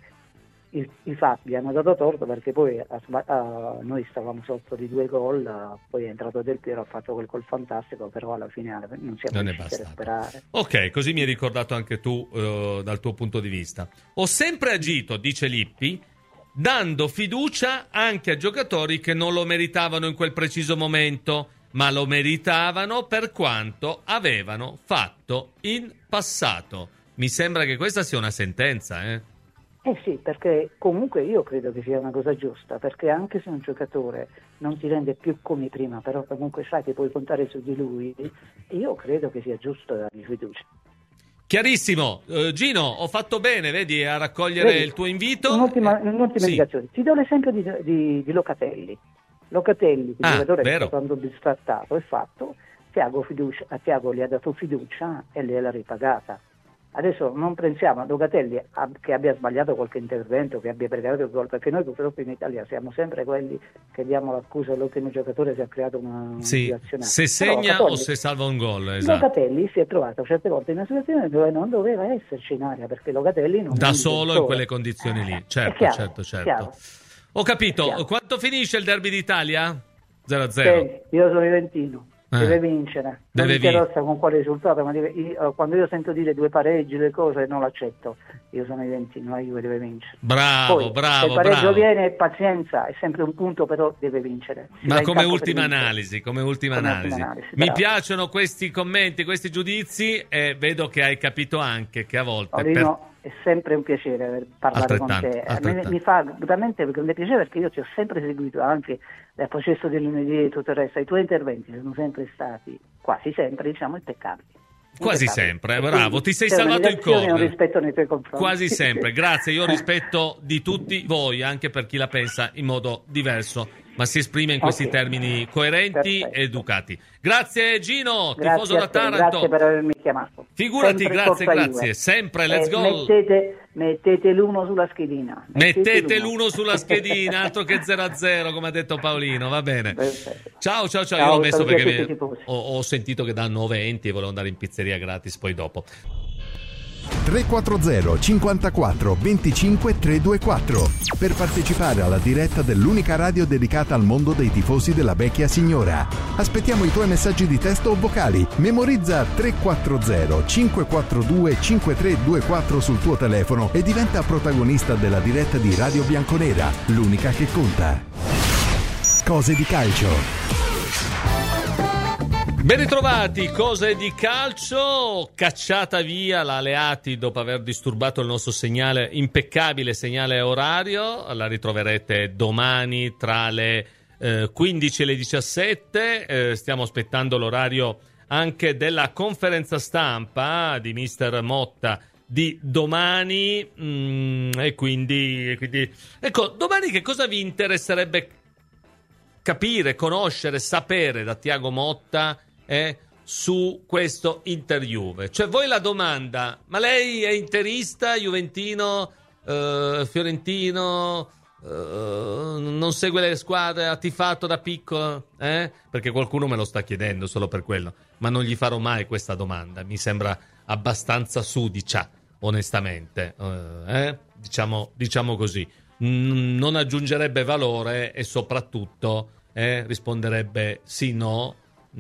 i fatti hanno dato torto, perché poi noi stavamo sotto di 2 gol, poi è entrato Del Piero, ha fatto quel gol fantastico, però alla finale non siamo riusciti a recuperare. Ok, così mi hai ricordato anche tu dal tuo punto di vista. Ho sempre agito, dice Lippi, dando fiducia anche a giocatori che non lo meritavano in quel preciso momento, ma lo meritavano per quanto avevano fatto in passato. Mi sembra che questa sia una sentenza, sì, perché comunque io credo che sia una cosa giusta, perché anche se un giocatore non ti rende più come prima, però comunque sai che puoi contare su di lui, io credo che sia giusto dargli fiducia. Chiarissimo. Gino, ho fatto bene, vedi, a raccogliere il tuo invito. Un'ultima indicazione. Ti do l'esempio di Locatelli. Locatelli, il giocatore che è stato bistrattato, è fatto. A Thiago gli ha dato fiducia e gliel'ha ripagata. Adesso non pensiamo a Locatelli che abbia sbagliato qualche intervento, che abbia pregato il gol, perché noi purtroppo in Italia siamo sempre quelli che diamo l'accusa all'ultimo giocatore se ha creato una situazione. Se segna o se salva un gol. Esatto. Locatelli si è trovato certe volte in una situazione dove non doveva esserci in area, perché Locatelli non da solo in quelle condizioni lì. Certo. Chiaro. Ho capito. Quanto finisce il derby d'Italia? 0-0. Io sono juventino. Deve vincere, non mi interessa con quale risultato, ma quando io sento dire due pareggi, le cose, non l'accetto. Io sono juventino, la Juve deve vincere. Bravo. Se il pareggio viene, pazienza, è sempre un punto, però deve vincere. Ma come ultima analisi. Mi piacciono questi commenti, questi giudizi, e vedo che hai capito anche che a volte... Paolino, è sempre un piacere parlare con te. Mi fa veramente grande piacere, perché io ti ho sempre seguito anche dal processo del lunedì e tutto il resto. I tuoi interventi sono sempre stati, quasi sempre, impeccabili. Quasi sempre, bravo, ti sei salvato il corner. Un rispetto nei tuoi confronti. Quasi sempre, grazie. Io rispetto di tutti voi, anche per chi la pensa in modo diverso, ma si esprime in questi termini coerenti ed educati. Grazie Gino, tifoso da Taranto. Grazie per avermi chiamato. Figurati, grazie. Sempre, let's go. Mettete l'uno sulla schedina. Mettete l'uno sulla schedina, altro che 0-0, come ha detto Paolino, va bene. Perfetto. Ciao. Io l'ho messo perché ho sentito che danno 20 e volevo andare in pizzeria gratis poi dopo. 340 54 25 324 per partecipare alla diretta dell'unica radio dedicata al mondo dei tifosi della vecchia signora. Aspettiamo i tuoi messaggi di testo o vocali. Memorizza 340 542 5324 sul tuo telefono e diventa protagonista della diretta di Radio Bianconera, l'unica che conta. Cose di calcio. Ben ritrovati, cose di calcio, cacciata via la Aleati dopo aver disturbato il nostro segnale, impeccabile segnale orario. La ritroverete domani tra le 15 e le 17, stiamo aspettando l'orario anche della conferenza stampa di mister Motta di domani, e quindi ecco, domani che cosa vi interesserebbe capire, conoscere, sapere da Thiago Motta su questo Inter-Juve? Cioè, voi la domanda, ma lei è interista, juventino, fiorentino, non segue le squadre, ha tifato da piccolo? Perché qualcuno me lo sta chiedendo solo per quello, ma non gli farò mai questa domanda, mi sembra abbastanza sudicia, onestamente, diciamo così. Non aggiungerebbe valore e soprattutto risponderebbe sì, no.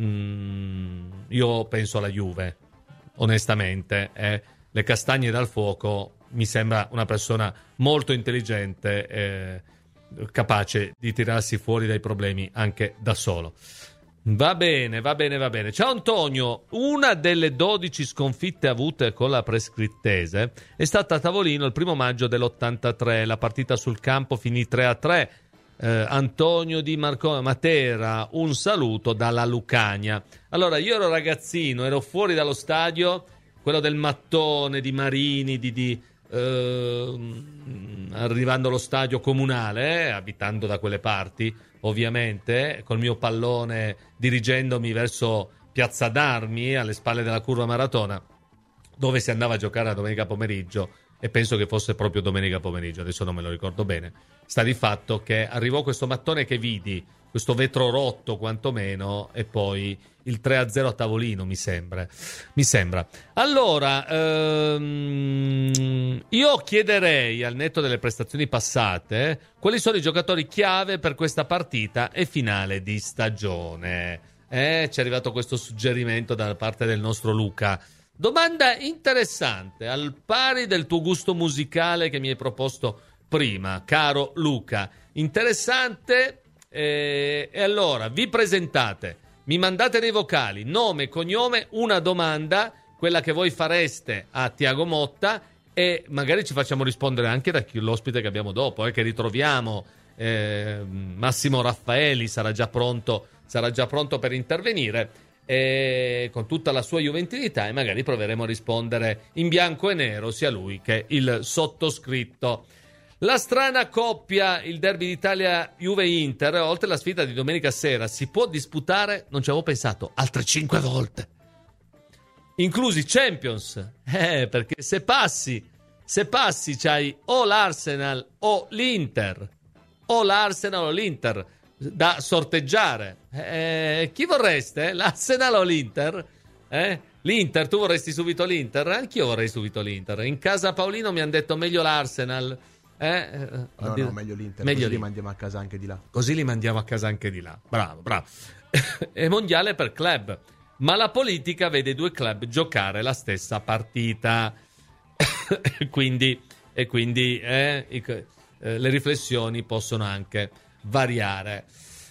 Io penso alla Juve, onestamente. Le castagne dal fuoco, mi sembra una persona molto intelligente, capace di tirarsi fuori dai problemi anche da solo. Va bene. Ciao Antonio, una delle 12 sconfitte avute con la Prescrittese è stata a tavolino il 1 maggio dell'83. La partita sul campo finì 3-3. Antonio di Matera, un saluto dalla Lucania. Allora, io ero ragazzino, ero fuori dallo stadio, quello del mattone di Marini, arrivando allo stadio comunale, abitando da quelle parti, ovviamente, col mio pallone dirigendomi verso Piazza d'Armi, alle spalle della curva Maratona, dove si andava a giocare la domenica pomeriggio, e penso che fosse proprio domenica pomeriggio, adesso non me lo ricordo bene. Sta di fatto che arrivò questo mattone che vidi, questo vetro rotto quantomeno, e poi il 3-0 a tavolino, mi sembra. Allora, io chiederei, al netto delle prestazioni passate, quali sono i giocatori chiave per questa partita e finale di stagione. Ci è arrivato questo suggerimento da parte del nostro Luca. Domanda interessante, al pari del tuo gusto musicale che mi hai proposto prima, caro Luca. Interessante, e allora vi presentate, mi mandate dei vocali, nome, cognome, una domanda, quella che voi fareste a Thiago Motta, e magari ci facciamo rispondere anche da l'ospite che abbiamo dopo, che ritroviamo. Massimo Raffaeli sarà già pronto per intervenire. con tutta la sua juventilità, e magari proveremo a rispondere in bianco e nero sia lui che il sottoscritto. La strana coppia, il derby d'Italia Juve-Inter, oltre alla sfida di domenica sera, si può disputare, non ci avevo pensato, altre 5 volte, inclusi Champions, perché se passi c'hai o l'Arsenal o l'Inter, da sorteggiare. Chi vorreste? L'Arsenal o l'Inter? L'Inter, tu vorresti subito l'Inter? Anch'io vorrei subito l'Inter. In casa Paolino mi hanno detto meglio l'Arsenal. No, meglio l'Inter, così li mandiamo a casa anche di là. Bravo. È mondiale per club, ma la politica vede i due club giocare la stessa partita. quindi le riflessioni possono anche variare.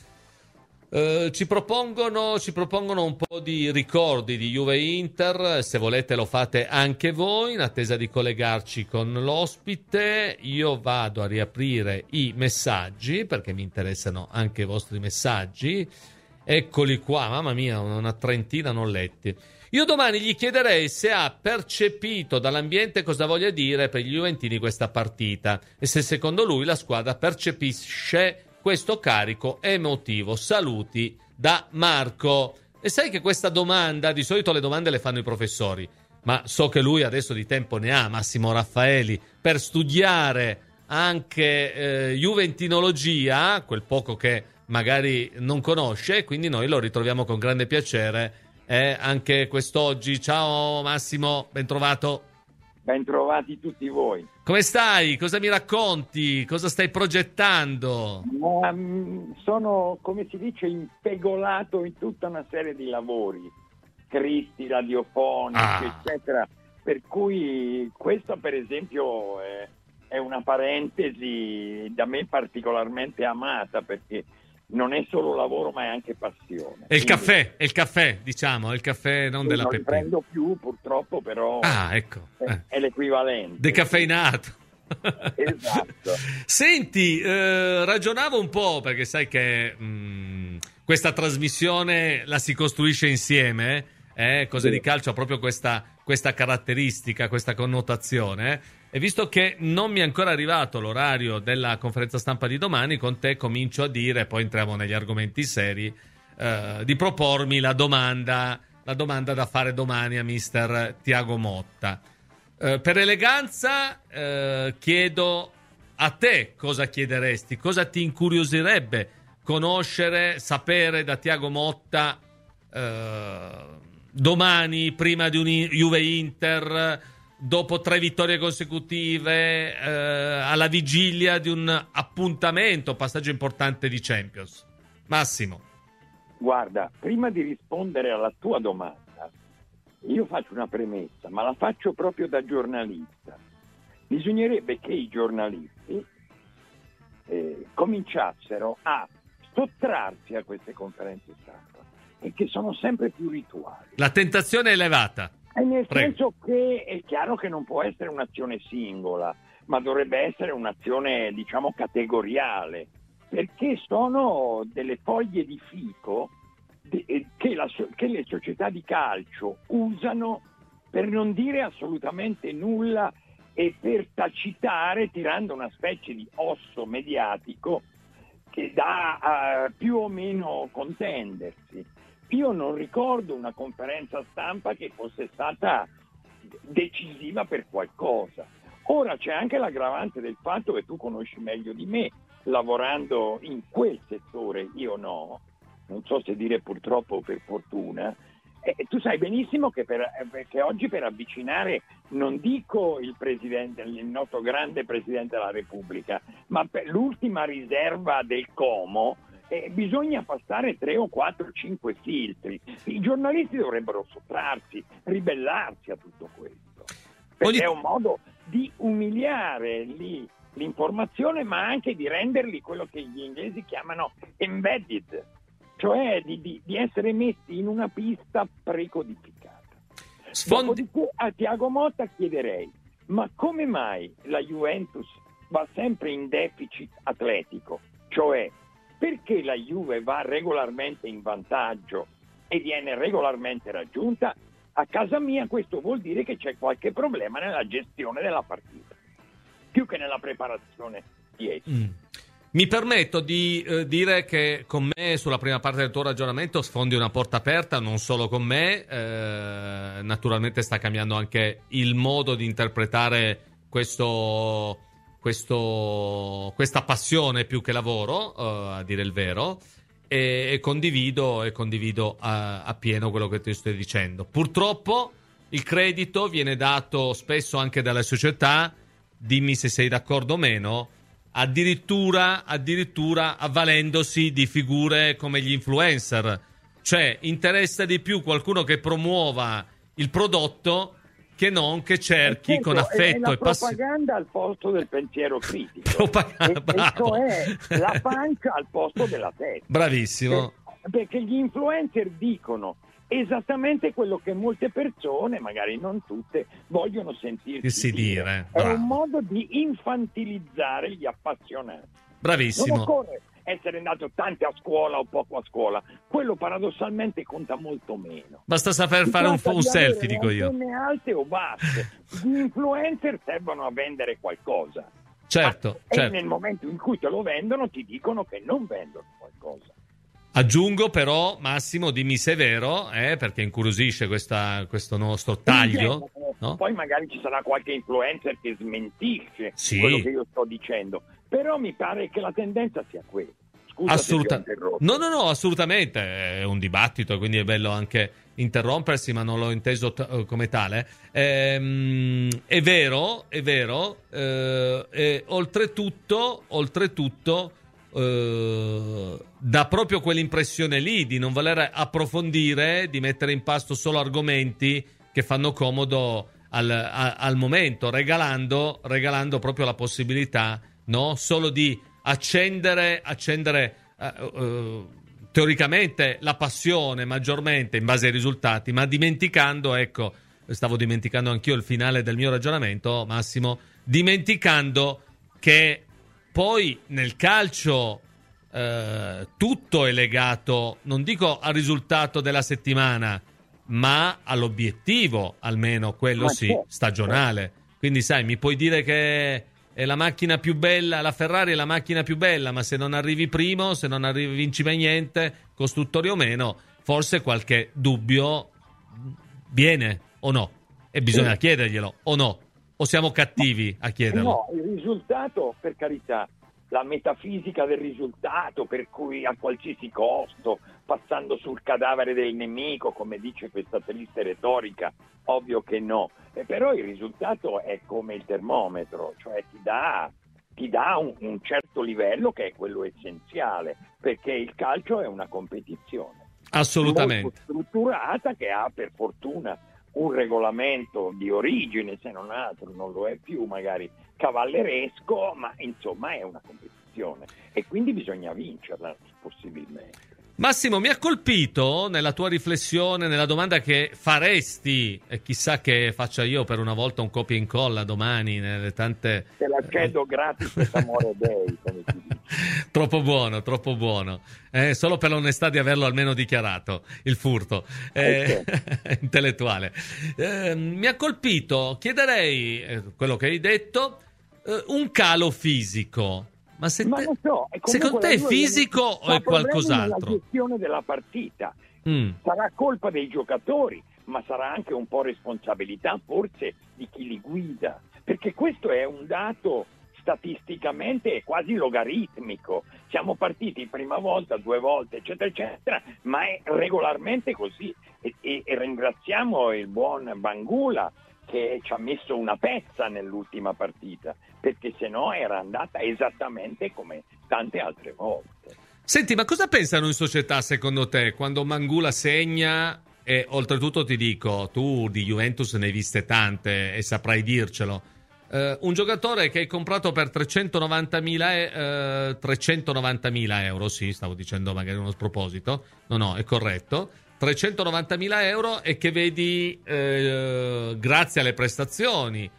Ci propongono un po' di ricordi di Juve Inter, se volete lo fate anche voi, in attesa di collegarci con l'ospite. Io vado a riaprire i messaggi perché mi interessano anche i vostri messaggi. Eccoli qua, mamma mia, una trentina non letti. Io domani gli chiederei se ha percepito dall'ambiente cosa voglia dire per gli juventini questa partita e se secondo lui la squadra percepisce questo carico emotivo. Saluti da Marco. E sai che questa domanda, di solito le domande le fanno i professori, ma so che lui adesso di tempo ne ha, Massimo Raffaeli, per studiare anche juventinologia, quel poco che magari non conosce, quindi noi lo ritroviamo con grande piacere anche quest'oggi. Ciao Massimo, ben trovato. Bentrovati tutti voi. Come stai? Cosa mi racconti? Cosa stai progettando? Sono, come si dice, impegolato in tutta una serie di lavori, scritti, radiofonici, eccetera. Per cui questa, per esempio, è una parentesi da me particolarmente amata, perché non è solo lavoro ma è anche passione. È il caffè, diciamo, è il caffè non della Peppa. Non prendo più purtroppo, però ecco. È l'equivalente. Decaffeinato. Esatto. Senti, ragionavo un po', perché sai che questa trasmissione la si costruisce insieme, Cose di Calcio ha proprio questa caratteristica, questa connotazione. E visto che non mi è ancora arrivato l'orario della conferenza stampa di domani, con te comincio a dire, poi entriamo negli argomenti seri, di propormi la domanda da fare domani a mister Thiago Motta. Per eleganza chiedo a te cosa chiederesti, cosa ti incuriosirebbe conoscere, sapere da Thiago Motta domani, prima di un Juve-Inter, dopo 3 vittorie consecutive, alla vigilia di un appuntamento, passaggio importante di Champions. Massimo. Guarda, prima di rispondere alla tua domanda, io faccio una premessa, ma la faccio proprio da giornalista. Bisognerebbe che i giornalisti cominciassero a sottrarsi a queste conferenze stampa, perché sono sempre più rituali. La tentazione è elevata. Nel senso che è chiaro che non può essere un'azione singola, ma dovrebbe essere un'azione, diciamo, categoriale, perché sono delle foglie di fico che le società di calcio usano per non dire assolutamente nulla e per tacitare, tirando una specie di osso mediatico che dà più o meno contendersi. Io non ricordo una conferenza stampa che fosse stata decisiva per qualcosa. Ora c'è anche l'aggravante del fatto che tu conosci meglio di me, lavorando in quel settore, io no, non so se dire purtroppo o per fortuna. Tu sai benissimo che oggi per avvicinare, non dico il presidente, il nostro grande Presidente della Repubblica, ma per l'ultima riserva del Como, bisogna passare 3 o 4 o 5 filtri. I giornalisti dovrebbero sottrarsi, ribellarsi a tutto questo, perché è un modo di umiliare l'informazione, ma anche di renderli quello che gli inglesi chiamano embedded, cioè di essere messi in una pista precodificata. Dopodiché a Thiago Motta chiederei: ma come mai la Juventus va sempre in deficit atletico? Cioè, perché la Juve va regolarmente in vantaggio e viene regolarmente raggiunta, a casa mia questo vuol dire che c'è qualche problema nella gestione della partita, più che nella preparazione di essa. Mi permetto di dire che con me, sulla prima parte del tuo ragionamento, sfondi una porta aperta, non solo con me, naturalmente sta cambiando anche il modo di interpretare questa passione più che lavoro, a dire il vero, e condivido appieno quello che ti sto dicendo. Purtroppo il credito viene dato spesso anche dalle società, dimmi se sei d'accordo o meno, addirittura avvalendosi di figure come gli influencer. Cioè interessa di più qualcuno che promuova il prodotto che non che cerchi con affetto e passione. Propaganda al posto del pensiero critico. E cioè la pancia al posto della testa. Bravissimo. Perché gli influencer dicono esattamente quello che molte persone, magari non tutte, vogliono sentirsi dire. È un modo di infantilizzare gli appassionati. Bravissimo. Non occorre essere andato tanto a scuola o poco a scuola, quello paradossalmente conta molto meno. Basta saper fare un selfie, dico io. Le alte o basse, gli influencer servono a vendere qualcosa. Certo. E nel momento in cui te lo vendono ti dicono che non vendono qualcosa. Aggiungo però, Massimo, dimmi se è vero, perché incuriosisce questo nostro taglio. No? Poi magari ci sarà qualche influencer che smentisce quello che io sto dicendo, però mi pare che la tendenza sia quella. Scusa, No, assolutamente, è un dibattito, quindi è bello anche interrompersi, ma non l'ho inteso come tale. È vero, oltretutto dà proprio quell'impressione lì di non voler approfondire, di mettere in pasto solo argomenti che fanno comodo al momento, regalando proprio la possibilità, no? Solo di accendere teoricamente la passione maggiormente in base ai risultati, ma dimenticando, stavo dimenticando anch'io il finale del mio ragionamento, Massimo, dimenticando che poi nel calcio tutto è legato, non dico al risultato della settimana, ma all'obiettivo, almeno quello stagionale. Quindi sai, mi puoi dire che è la macchina più bella, la Ferrari è la macchina più bella, ma se non arrivi primo, se non arrivi vinci mai niente, costruttori o meno, forse qualche dubbio viene o no? E bisogna chiederglielo o no? O siamo cattivi a chiederlo? No, il risultato, per carità, la metafisica del risultato, per cui a qualsiasi costo, passando sul cadavere del nemico, come dice questa triste retorica, ovvio che no. Però il risultato è come il termometro, cioè ti dà un certo livello che è quello essenziale, perché il calcio è una competizione. Assolutamente. Molto strutturata, che ha per fortuna un regolamento di origine, se non altro, non lo è più magari cavalleresco, ma insomma è una competizione e quindi bisogna vincerla possibilmente. Massimo, mi ha colpito nella tua riflessione, nella domanda che faresti, e chissà che faccia io per una volta un copia e incolla domani nelle tante... Te la cedo gratis, amore dei, come ti dici. Troppo buono. Solo per l'onestà di averlo almeno dichiarato, il furto intellettuale. Mi ha colpito, chiederei, quello che hai detto, un calo fisico. Ma non so, secondo te è fisico o è qualcos'altro? La gestione della partita sarà colpa dei giocatori, ma sarà anche un po' responsabilità forse di chi li guida, perché questo è un dato statisticamente quasi logaritmico. Siamo partiti prima volta, due volte, eccetera, eccetera, ma è regolarmente così. E ringraziamo il buon Bangula che ci ha messo una pezza nell'ultima partita, perché se no era andata esattamente come tante altre volte. Senti, ma cosa pensano in società secondo te quando Bangula segna? E oltretutto ti dico, tu di Juventus ne hai viste tante e saprai dircelo. Un giocatore che hai comprato per 390.000 euro, sì, stavo dicendo magari uno sproposito, no, è corretto, 390.000 euro, e che vedi grazie alle prestazioni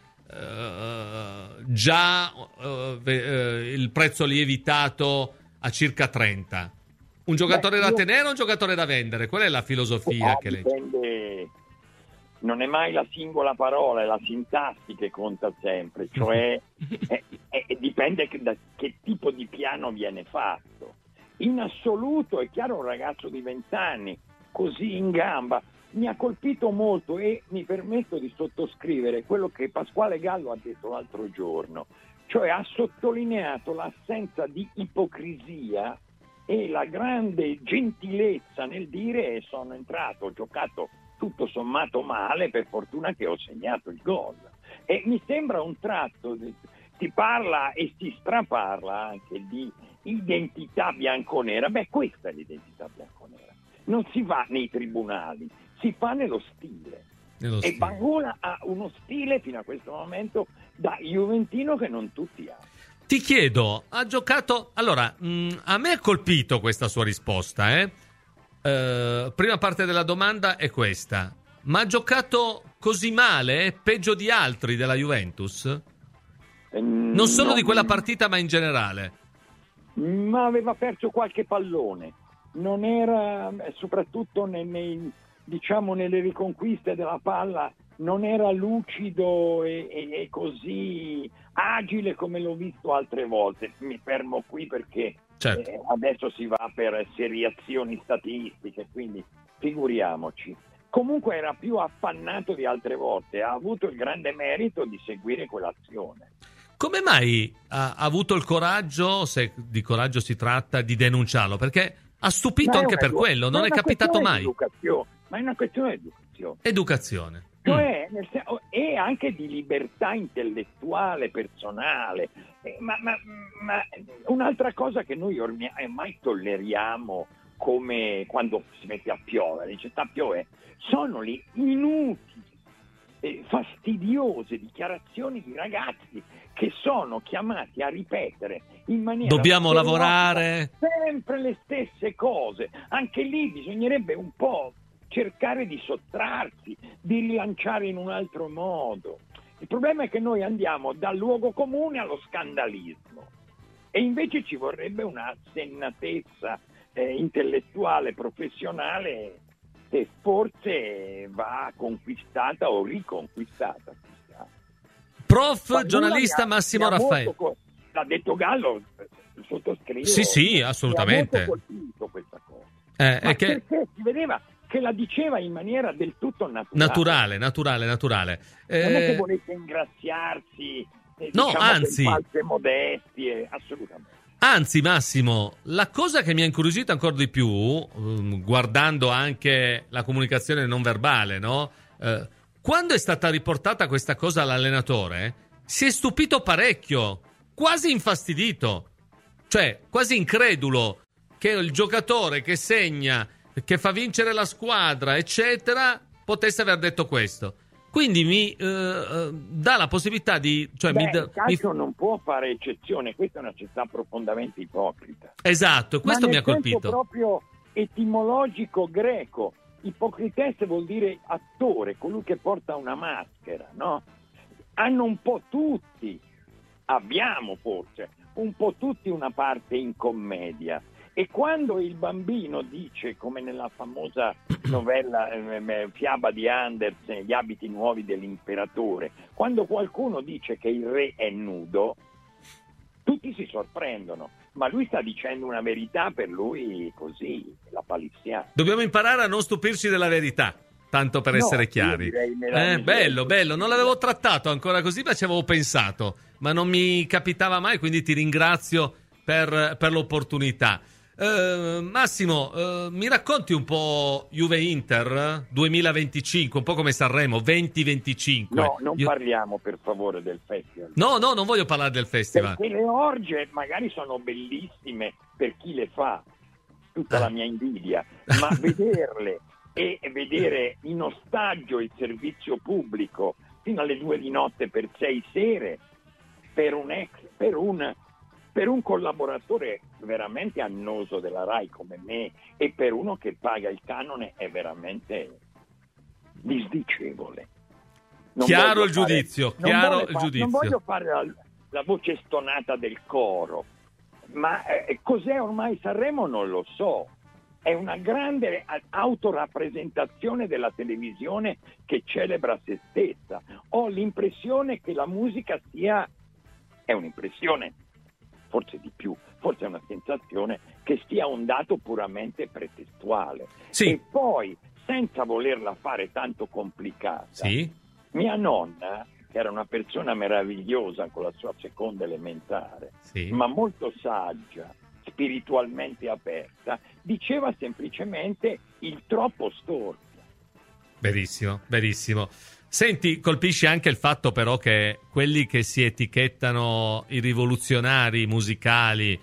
già il prezzo lievitato a circa 30. Un giocatore da tenere o un giocatore da vendere? Qual è la filosofia che lei... Dipende, non è mai la singola parola, è la sintassi che conta sempre, cioè dipende da che tipo di piano viene fatto. In assoluto è chiaro, un ragazzo di 20 anni così in gamba mi ha colpito molto, e mi permetto di sottoscrivere quello che Pasquale Gallo ha detto l'altro giorno, cioè ha sottolineato l'assenza di ipocrisia e la grande gentilezza nel dire: sono entrato, ho giocato tutto sommato male, per fortuna che ho segnato il gol. E mi sembra un tratto, si parla e si straparla anche di identità bianconera. Beh, questa è l'identità bianconera. Non si va nei tribunali, si fa nello stile. E Bangula ha uno stile fino a questo momento da juventino che non tutti hanno. Ti chiedo, ha giocato... Allora, a me ha colpito questa sua risposta, prima parte della domanda è questa: ma ha giocato così male, peggio di altri della Juventus? Non solo di quella partita, ma in generale. Ma aveva perso qualche pallone, non era, soprattutto nelle riconquiste della palla, non era lucido e così agile come l'ho visto altre volte. Mi fermo qui perché adesso si va per seriazioni statistiche, quindi figuriamoci. Comunque era più affannato di altre volte, ha avuto il grande merito di seguire quell'azione. Come mai ha avuto il coraggio, se di coraggio si tratta, di denunciarlo? Perché ha stupito anche per quello, non è capitato mai. Ma è una questione di educazione. Educazione. Cioè, e anche di libertà intellettuale, personale. Ma un'altra cosa che noi ormai tolleriamo, come quando si mette a piovere, dice sta piovendo, sono le inutili, fastidiose dichiarazioni di ragazzi che sono chiamati a ripetere in maniera... Dobbiamo lavorare... Sempre le stesse cose. Anche lì bisognerebbe un po' cercare di sottrarsi, di rilanciare in un altro modo. Il problema è che noi andiamo dal luogo comune allo scandalismo, e invece ci vorrebbe una sennatezza intellettuale, professionale, che forse va conquistata o riconquistata. Prof, giornalista Massimo Raffaele. L'ha detto Gallo, sottoscrivo. Sì, assolutamente. Mi ha molto colpito questa cosa. Perché si vedeva che la diceva in maniera del tutto naturale. Naturale. Non è che volesse ingraziarsi, no, anzi, per false modestie, assolutamente. Anzi, Massimo, la cosa che mi ha incuriosito ancora di più, guardando anche la comunicazione non verbale, no? Quando è stata riportata questa cosa all'allenatore, si è stupito parecchio, quasi infastidito, cioè quasi incredulo che il giocatore che segna, che fa vincere la squadra, eccetera, potesse aver detto questo. Quindi mi dà la possibilità di... il calcio non può fare eccezione, questa è una città profondamente ipocrita. Esatto, questo mi ha colpito. Ma nel senso proprio etimologico greco, ipocrites vuol dire attore, colui che porta una maschera, no? Hanno un po' tutti, abbiamo forse, un po' tutti una parte in commedia. E quando il bambino dice, come nella famosa novella fiaba di Andersen, Gli abiti nuovi dell'imperatore, quando qualcuno dice che il re è nudo, tutti si sorprendono, ma lui sta dicendo una verità, per lui così, la palissiana. Dobbiamo imparare a non stupirci della verità, tanto per essere chiari. Bello, non l'avevo trattato ancora così, ma ci avevo pensato, ma non mi capitava mai, quindi ti ringrazio per l'opportunità. Massimo, mi racconti un po' Juve-Inter 2025, un po' come Sanremo 2025? No, non parliamo per favore del festival. No, non voglio parlare del festival. Perché le orge magari sono bellissime per chi le fa, tutta la mia invidia, ma vederle e vedere in ostaggio il servizio pubblico fino alle 2 di notte per 6 sere per un collaboratore veramente annoso della Rai come me e per uno che paga il canone è veramente disdicevole. Chiaro il giudizio. Non voglio fare la voce stonata del coro, Ma cos'è ormai Sanremo non lo so. È una grande autorappresentazione della televisione che celebra se stessa. Ho l'impressione che la musica è un'impressione, forse di più, forse è una sensazione che sia un dato puramente pretestuale. Sì. E poi, senza volerla fare tanto complicata, sì. Mia nonna, che era una persona meravigliosa con la sua seconda elementare, sì. ma molto saggia, spiritualmente aperta, diceva semplicemente il troppo storpia. Verissimo, verissimo. Senti, colpisce anche il fatto però che quelli che si etichettano i rivoluzionari musicali,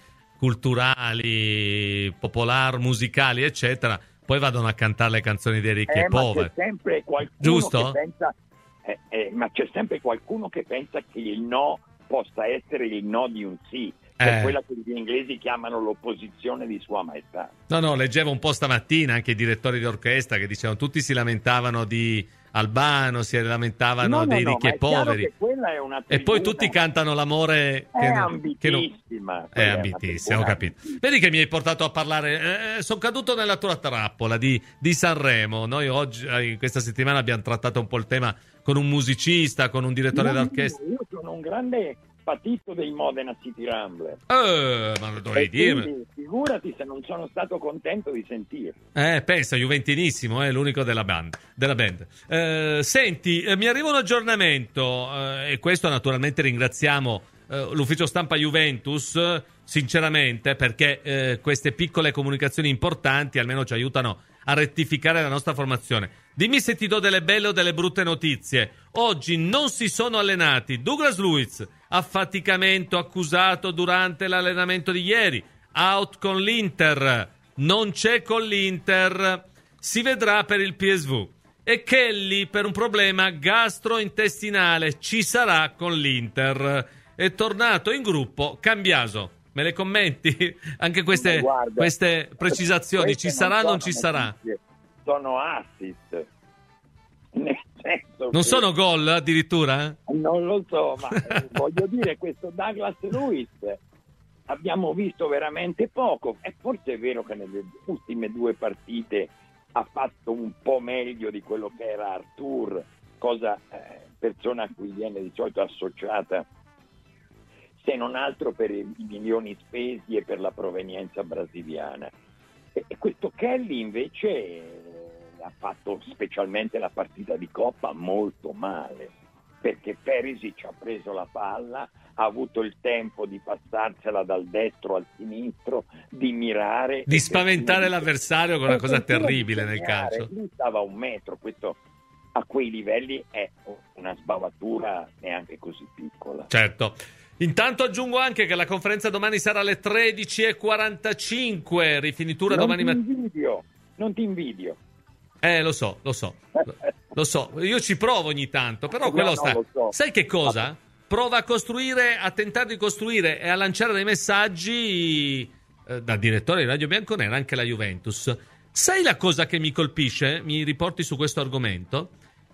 culturali, popolar musicali, eccetera, poi vadano a cantare le canzoni dei ricchi e poveri. C'è sempre qualcuno giusto? Che pensa, ma c'è sempre qualcuno che pensa che il no possa essere il no di un sì. È quella che gli inglesi chiamano l'opposizione di Sua Maestà. No, leggevo un po' stamattina anche i direttori di orchestra che dicevano tutti si lamentavano di Albano, si lamentavano dei ricchi e poveri. E poi tutti cantano l'amore che ambitissima. È ambitissima, ho capito. Vedi che mi hai portato a parlare, sono caduto nella tua trappola di Sanremo. Noi oggi, in questa settimana, abbiamo trattato un po' il tema con un musicista, con un direttore d'orchestra. Io sono un grande patito dei Modena City Rambler. Ma lo dovevi dire. Figurati se non sono stato contento di sentirlo. Pensa, juventinissimo, è l'unico della band. Senti, mi arriva un aggiornamento, e questo naturalmente ringraziamo l'ufficio stampa Juventus, sinceramente, perché queste piccole comunicazioni importanti almeno ci aiutano a rettificare la nostra formazione. Dimmi se ti do delle belle o delle brutte notizie. Oggi non si sono allenati Douglas Luiz, affaticamento accusato durante l'allenamento di ieri, out con l'Inter, non c'è con l'Inter, si vedrà per il PSV. E Kelly per un problema gastrointestinale, ci sarà con l'Inter. È tornato in gruppo Cambiaso. Me le commenti? Anche queste precisazioni, ci sarà o non ci sarà? Sono assist. Nel senso non sono gol addirittura? Non lo so, ma voglio dire, questo Douglas Luiz abbiamo visto veramente poco. E forse è vero che nelle ultime 2 partite ha fatto un po' meglio di quello che era Arthur, persona a cui viene di solito associata, se non altro per i milioni spesi e per la provenienza brasiliana. E questo Kelly invece ha fatto, specialmente la partita di Coppa, molto male, perché Perisic ha preso la palla, ha avuto il tempo di passarsela dal destro al sinistro, di mirare, di spaventare l'avversario, con una cosa terribile nel calcio. Lui stava a 1 metro, questo a quei livelli è una sbavatura neanche così piccola. Certo. Intanto aggiungo anche che la conferenza domani sarà alle 13:45, rifinitura domani mattina. Non ti invidio. Lo so. Io ci provo ogni tanto, però quello sta. So. Sai che cosa? Prova a costruire, a tentare di costruire e a lanciare dei messaggi da direttore di Radio Bianconera, anche la Juventus. Sai la cosa che mi colpisce? Mi riporti su questo argomento?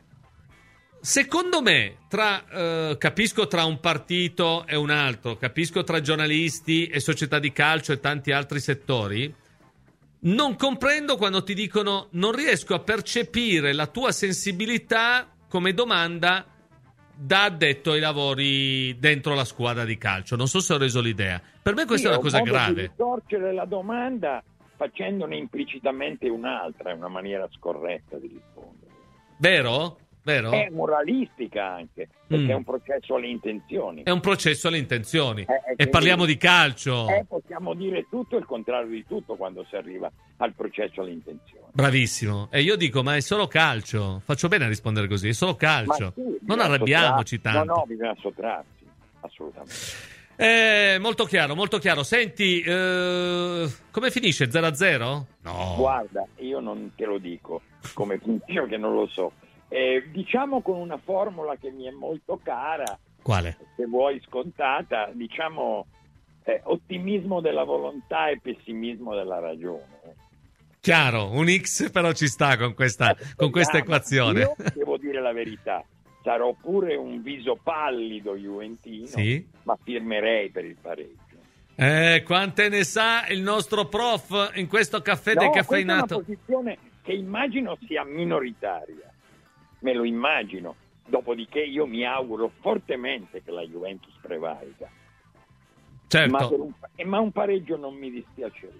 Secondo me, capisco tra un partito e un altro, capisco tra giornalisti e società di calcio e tanti altri settori, non comprendo quando ti dicono non riesco a percepire la tua sensibilità come domanda da addetto ai lavori dentro la squadra di calcio. Non so se ho reso l'idea. Per me questa è una cosa grave. Di ritorcere la domanda facendone implicitamente un'altra, è una maniera scorretta di rispondere. Vero? È moralistica anche, perché è un processo alle intenzioni. È un processo alle intenzioni. E parliamo di calcio. Possiamo dire tutto e il contrario di tutto quando si arriva al processo alle intenzioni. Bravissimo. E io dico, ma è solo calcio. Faccio bene a rispondere così, è solo calcio. Sì, non arrabbiamoci tanto. No, bisogna sottrarsi, assolutamente. Molto chiaro. Senti, come finisce? 0-0? No. Guarda, io non te lo dico come finisce, che non lo so. Diciamo con una formula che mi è molto cara. Quale? Se vuoi scontata, diciamo ottimismo della volontà e pessimismo della ragione. Chiaro, un X però ci sta con questa equazione. Io devo dire la verità, sarò pure un viso pallido juventino, sì, ma firmerei per il pareggio. Quante ne sa il nostro prof in questo caffè decaffeinato? Questa è una posizione che immagino sia minoritaria, me lo immagino, dopodiché io mi auguro fortemente che la Juventus prevalga. Certo. Ma un pareggio non mi dispiacerebbe.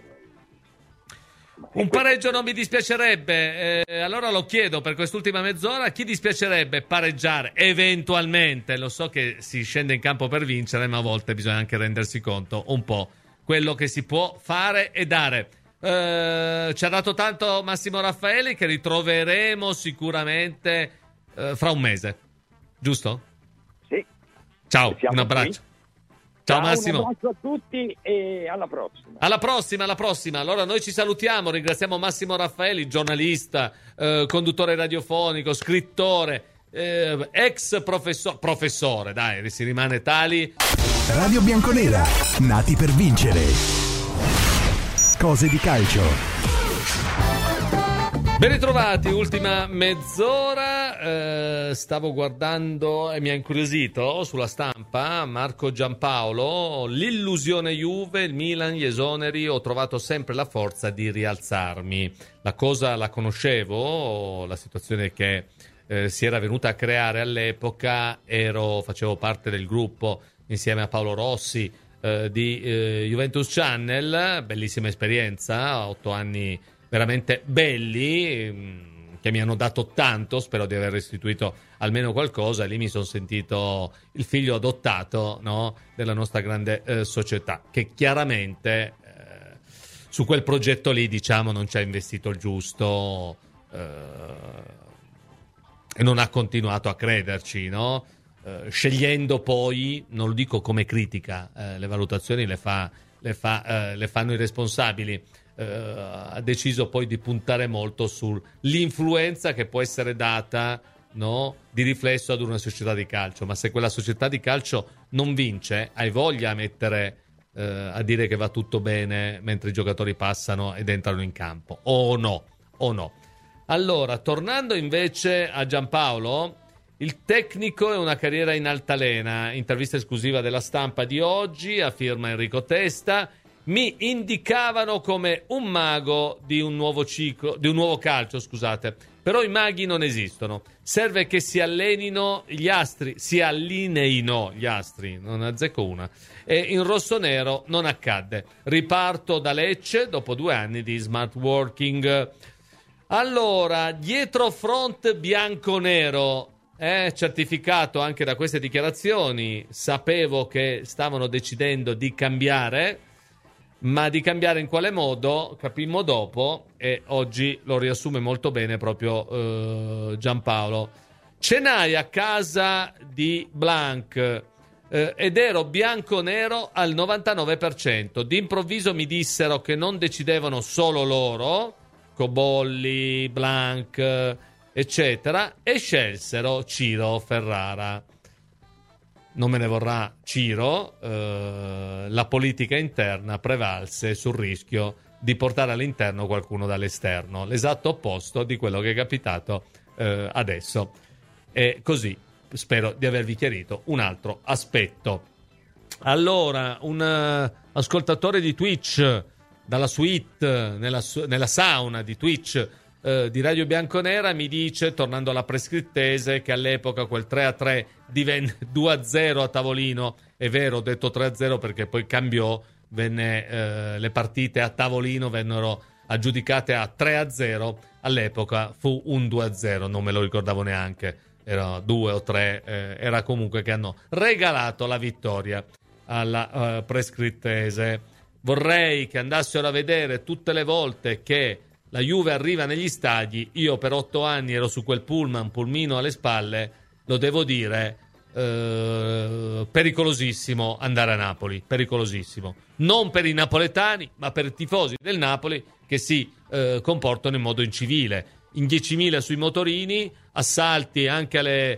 Un pareggio non mi dispiacerebbe, allora lo chiedo per quest'ultima mezz'ora, chi dispiacerebbe pareggiare eventualmente? Lo so che si scende in campo per vincere, ma a volte bisogna anche rendersi conto un po' quello che si può fare e dare. Ci ha dato tanto Massimo Raffaeli, che ritroveremo sicuramente fra un mese, giusto? Sì. Ciao, un abbraccio. Ciao Massimo. Un abbraccio a tutti e alla prossima. Alla prossima. Allora noi ci salutiamo, ringraziamo Massimo Raffaeli, giornalista, conduttore radiofonico, scrittore, ex professore, dai, si rimane tali. Radio Bianconera, nati per vincere. Cose di calcio. Ben ritrovati, ultima mezz'ora, stavo guardando e mi ha incuriosito sulla stampa Marco Giampaolo, l'illusione Juve, il Milan, gli esoneri, ho trovato sempre la forza di rialzarmi. La cosa la conoscevo, la situazione che si era venuta a creare all'epoca, facevo parte del gruppo insieme a Paolo Rossi di Juventus Channel, bellissima esperienza, 8 anni veramente belli, che mi hanno dato tanto, spero di aver restituito almeno qualcosa, e lì mi sono sentito il figlio adottato, no, della nostra grande società, che chiaramente su quel progetto lì, diciamo, non ci ha investito il giusto e non ha continuato a crederci, no? Scegliendo poi, non lo dico come critica, le valutazioni le fanno i responsabili, ha deciso poi di puntare molto sull'influenza che può essere data, no, di riflesso ad una società di calcio. Ma se quella società di calcio non vince, hai voglia a mettere a dire che va tutto bene mentre i giocatori passano ed entrano in campo, o no? Allora, tornando invece a Giampaolo, il tecnico è una carriera in altalena, intervista esclusiva della Stampa di oggi a firma Enrico Testa. Mi indicavano come un mago di un nuovo calcio, scusate. Però i maghi non esistono. Serve che si allineino gli astri, non azzecco una. E in rossonero non accadde. Riparto da Lecce dopo 2 anni di smart working. Allora, dietro front bianco-nero, certificato anche da queste dichiarazioni, sapevo che stavano decidendo di cambiare. Ma di cambiare in quale modo capimmo dopo, e oggi lo riassume molto bene proprio Giampaolo. Cenai a casa di Blanc ed ero bianco-nero al 99%. D'improvviso mi dissero che non decidevano solo loro, Cobolli, Blanc, eccetera, e scelsero Ciro Ferrara. Non me ne vorrà Ciro, la politica interna prevalse sul rischio di portare all'interno qualcuno dall'esterno, l'esatto opposto di quello che è capitato adesso. E così spero di avervi chiarito un altro aspetto. Allora, un ascoltatore di Twitch dalla suite, nella sauna di Twitch di Radio Bianconera, mi dice, tornando alla prescrittese, che all'epoca quel 3-3 divenne 2-0 a tavolino. È vero, ho detto 3-0 perché poi cambiò, le partite a tavolino vennero aggiudicate a 3-0, all'epoca fu un 2-0, non me lo ricordavo neanche, era 2 o 3, era comunque che hanno regalato la vittoria alla prescrittese. Vorrei che andassero a vedere tutte le volte che la Juve arriva negli stadi. Io per 8 anni ero su quel pulmino alle spalle, lo devo dire, pericolosissimo andare a Napoli, pericolosissimo. Non per i napoletani, ma per i tifosi del Napoli che si comportano in modo incivile. In 10.000 sui motorini, assalti anche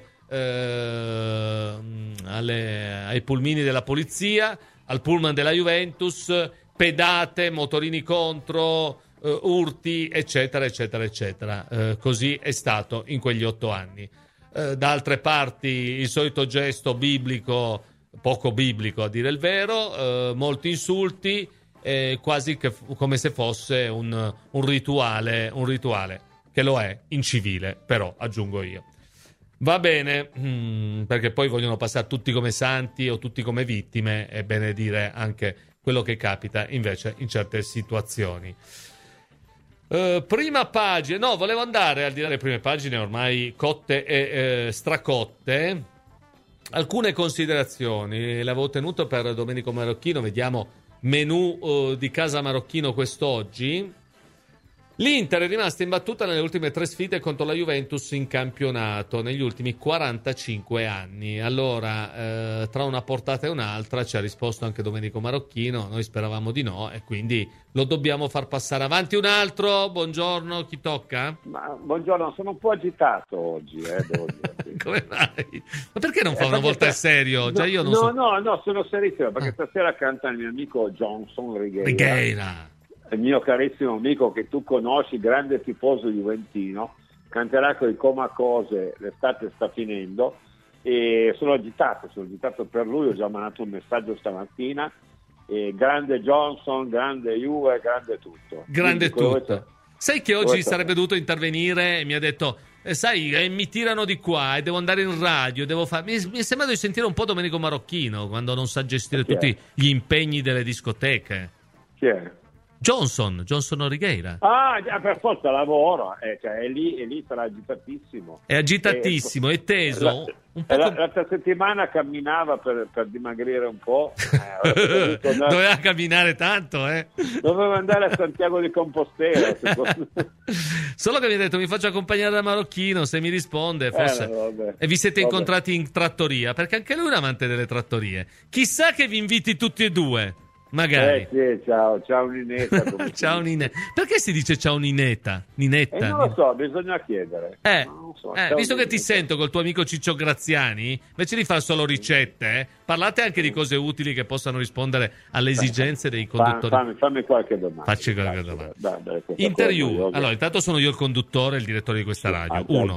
ai pulmini della polizia, al pullman della Juventus, pedate, motorini contro, urti, eccetera, eccetera, eccetera. Così è stato in quegli 8 anni. Da altre parti il solito gesto biblico poco biblico a dire il vero, molti insulti, quasi che come se fosse un rituale, che lo è, incivile, però, aggiungo io. Va bene, perché poi vogliono passare tutti come santi o tutti come vittime, è bene dire anche quello che capita invece in certe situazioni. Prima pagina, no, volevo andare al di là delle prime pagine ormai cotte e stracotte. Alcune considerazioni le avevo tenuto per Domenico Marocchino, vediamo menù di casa Marocchino quest'oggi. L'Inter è rimasta imbattuta nelle ultime 3 sfide contro la Juventus in campionato negli ultimi 45 anni. Allora, tra una portata e un'altra ci ha risposto anche Domenico Marocchino, noi speravamo di no e quindi lo dobbiamo far passare avanti. Un altro, buongiorno, chi tocca? Buongiorno, sono un po' agitato oggi, devo dire. Come mai? Ma perché non fa una volta il serio? No, cioè io non no, sono serissimo, perché stasera canta il mio amico Johnson Righeira. Il mio carissimo amico che tu conosci, grande tifoso juventino, canterà con i Coma Cose, l'estate sta finendo e sono agitato per lui, ho già mandato un messaggio stamattina, e grande Johnson, grande Juve, grande tutto. Grande tutto. Sai che oggi sarebbe dovuto intervenire e mi ha detto sai, mi tirano di qua e devo andare in radio, devo fare. Mi è sembrato di sentire un po' Domenico Marocchino quando non sa gestire tutti gli impegni delle discoteche. Chi è? Johnson Righeira. Per forza lavoro, cioè è lì sarà agitatissimo. È agitatissimo, è teso. L'altra settimana camminava per dimagrire un po'. Doveva camminare tanto, Doveva andare a Santiago di Compostela. Solo che mi ha detto mi faccio accompagnare da Marocchino, se mi risponde forse. E vi siete incontrati in trattoria, perché anche lui è un amante delle trattorie. Chissà che vi inviti tutti e due. Magari. Sì, ciao Ninetta. Ciao Ninetta. Perché si dice ciao Ninetta? Ninetta. Non lo so, bisogna chiedere. Non so, visto che ti sento col tuo amico Ciccio Graziani, invece di fare solo ricette, parlate anche di cose utili che possano rispondere alle esigenze dei conduttori. Fammi qualche domanda. Facci qualche domanda. Interview. Allora, intanto sono io il conduttore e il direttore di questa radio. Uno.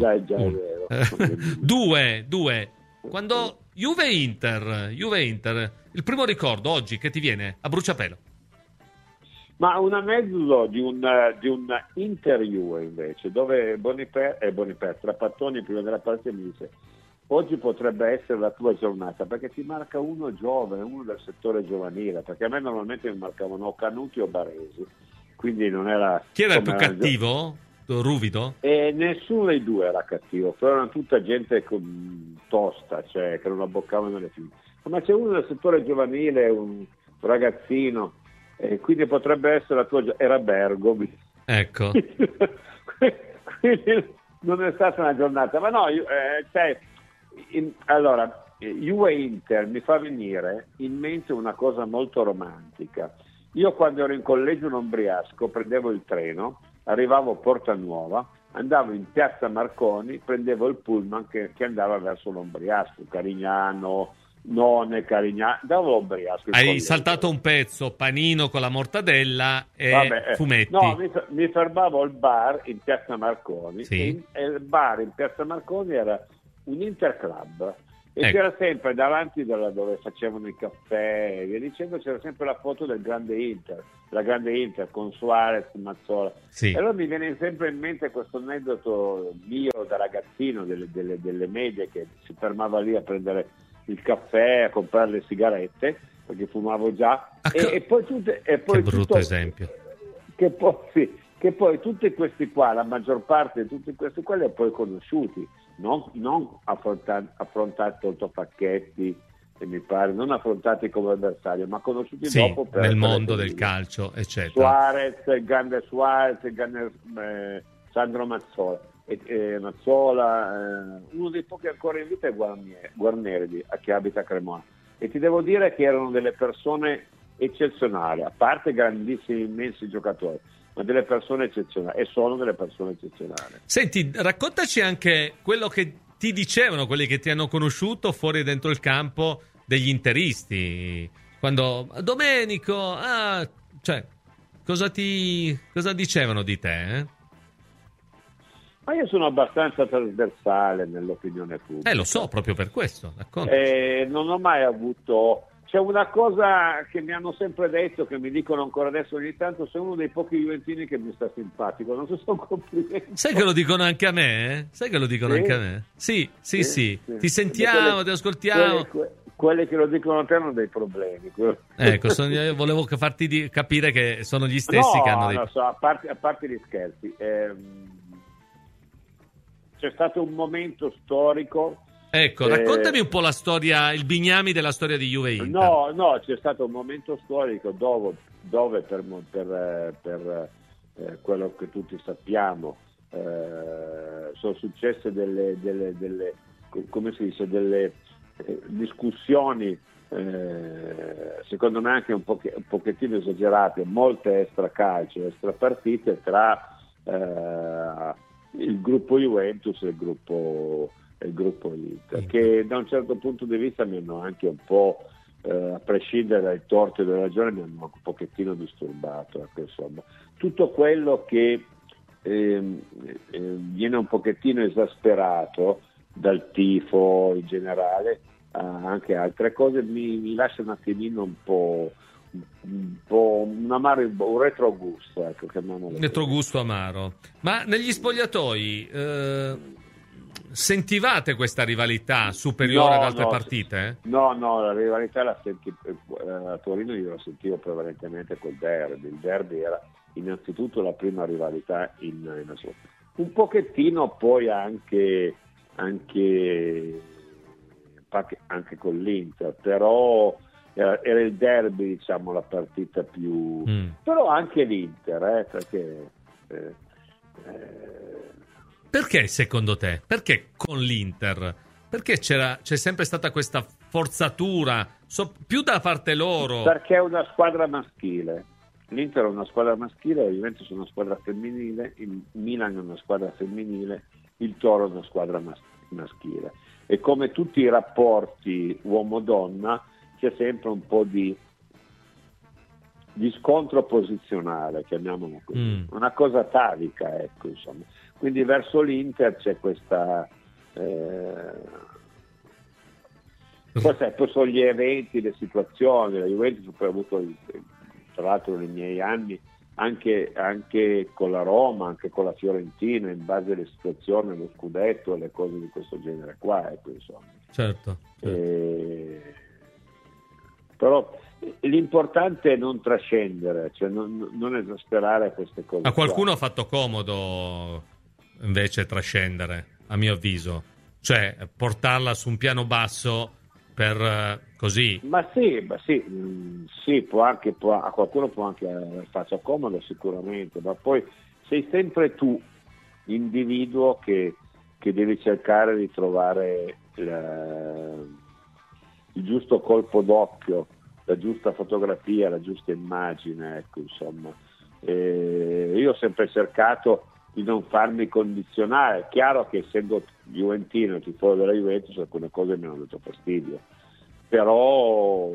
Due. Quando Juve-Inter, il primo ricordo oggi che ti viene a bruciapelo? Ma un aneddoto di un Inter-Juve invece, dove Boniper, Trapattoni prima della partita mi dice: oggi potrebbe essere la tua giornata, perché ti marca uno giovane, uno del settore giovanile, perché a me normalmente mi marcavano o Canuti o Baresi, quindi non era... Chi era il più cattivo? Ruvido? E nessuno dei due era cattivo, però erano tutta gente tosta, cioè che non abboccavano le figlie. Ma c'è uno del settore giovanile, un ragazzino, quindi potrebbe essere la tua era Bergomi. Ecco. Quindi non è stata una giornata, ma no, allora Juve Inter mi fa venire in mente una cosa molto romantica. Io quando ero in collegio non Briasco prendevo il treno, arrivavo a Porta Nuova, andavo in piazza Marconi, prendevo il pullman che andava verso Lombriasco, Carignano, Carignano, andavo a Lombriasco. Hai saltato un pezzo, panino con la mortadella e fumetti. No, mi fermavo al bar in piazza Marconi, e il bar in piazza Marconi era un Interclub. E c'era sempre davanti dove facevano i caffè e via dicendo, c'era sempre la foto del grande Inter, la grande Inter con Suarez, Mazzola. Sì. E allora mi viene sempre in mente questo aneddoto mio da ragazzino delle medie, che si fermava lì a prendere il caffè, a comprare le sigarette, perché fumavo già. E poi che brutto esempio. Che poi tutti questi qua, la maggior parte di tutti questi qua li ho poi conosciuti. Non affrontati sotto pacchetti, e mi pare, non affrontati come avversario, ma conosciuti dopo nel mondo del calcio, eccetera. Suarez, il grande Sandro Mazzola, uno dei pochi ancora in vita è Guarneri, che abita a Cremona, e ti devo dire che erano delle persone eccezionali, a parte grandissimi, immensi giocatori, ma delle persone eccezionali, e sono delle persone eccezionali. Senti, raccontaci anche quello che ti dicevano quelli che ti hanno conosciuto fuori e dentro il campo degli interisti, quando Domenico, cosa dicevano di te? Ma io sono abbastanza trasversale nell'opinione pubblica. Lo so, proprio per questo. Non ho mai avuto... C'è una cosa che mi hanno sempre detto, che mi dicono ancora adesso ogni tanto: sei uno dei pochi juventini che mi sta simpatico. Non so se sono complimenti. Sai che lo dicono anche a me? Anche a me? Sì. Ti sentiamo, ti ascoltiamo. Quelli che lo dicono a te hanno dei problemi. Ecco, volevo farti capire che sono gli stessi che hanno dei problemi. A parte gli scherzi. C'è stato un momento storico. Ecco, raccontami un po' la storia, il bignami della storia di Juve Inter. No, c'è stato un momento storico dove per quello che tutti sappiamo sono successe delle come si dice, delle discussioni secondo me anche un pochettino esagerate, molte extracalcio, extrapartite tra il gruppo Juventus e il gruppo Inter, che da un certo punto di vista mi hanno anche un po', a prescindere dai torti e dalle ragioni, mi hanno un pochettino disturbato. Ecco, insomma, tutto quello che viene un pochettino esasperato dal tifo in generale, anche altre cose, mi lascia un attimino un po' un amaro, un retrogusto, ecco, un retrogusto amaro. Ma negli spogliatoi sentivate questa rivalità superiore ad altre partite? No, la rivalità a Torino io la sentivo prevalentemente col derby. Il derby era innanzitutto la prima rivalità in assoluto. Un pochettino poi anche con l'Inter, però era il derby, diciamo, la partita più... Però anche l'Inter, perché... Perché secondo te? Perché con l'Inter? Perché c'è sempre stata questa forzatura, più da parte loro? Perché è una squadra maschile. L'Inter è una squadra maschile, la Juventus è una squadra femminile, il Milan è una squadra femminile, il Toro è una squadra maschile. E come tutti i rapporti uomo-donna c'è sempre un po' di scontro posizionale, chiamiamolo così, una cosa atavica, ecco, insomma. Quindi verso l'Inter c'è questa poi sono gli eventi, le situazioni. La Juventus ha avuto, tra l'altro nei miei anni, anche con la Roma, anche con la Fiorentina, in base alle situazioni, lo scudetto e le cose di questo genere qua, ecco, insomma. Certo. Però l'importante è non trascendere, cioè non esasperare queste cose. A qualcuno ha fatto comodo invece trascendere, a mio avviso, cioè portarla su un piano basso per così. Ma sì, a qualcuno può anche farci comodo sicuramente, ma poi sei sempre tu, individuo, che devi cercare di trovare il giusto colpo d'occhio, la giusta fotografia, la giusta immagine, ecco, insomma. Io ho sempre cercato di non farmi condizionare. È chiaro che essendo juventino, tifoso della Juventus, alcune cose mi hanno dato fastidio, però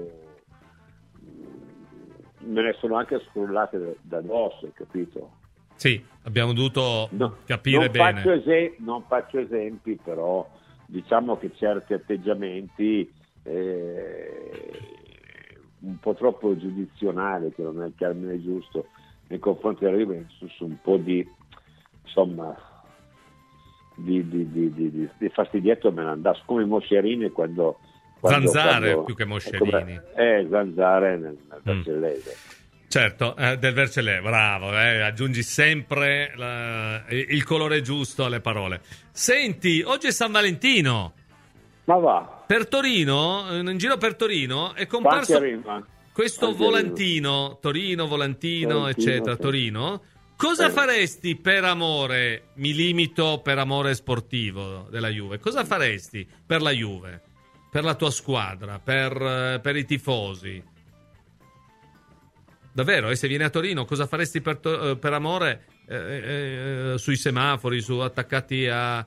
me ne sono anche scrollate da dosso, capito? Sì, abbiamo dovuto capire bene. Non faccio esempi, però diciamo che certi atteggiamenti un po' troppo giudizionali, che non è il termine giusto, nei confronti della Juventus, un po' di fastidietto me ne andava, come Moscerini quando Zanzare più che Moscerini, Zanzare nel Vercellese. Certo, del Vercellese, bravo, aggiungi sempre il colore giusto alle parole. Senti, oggi è San Valentino. Ma va. Per Torino, in giro per Torino, è comparso questo volantino, Torino, volantino, eccetera, sì. Torino. Cosa faresti per amore, mi limito per amore sportivo della Juve, cosa faresti per la Juve, per la tua squadra, per i tifosi? Davvero, se vieni a Torino, cosa faresti per amore sui semafori, attaccati a...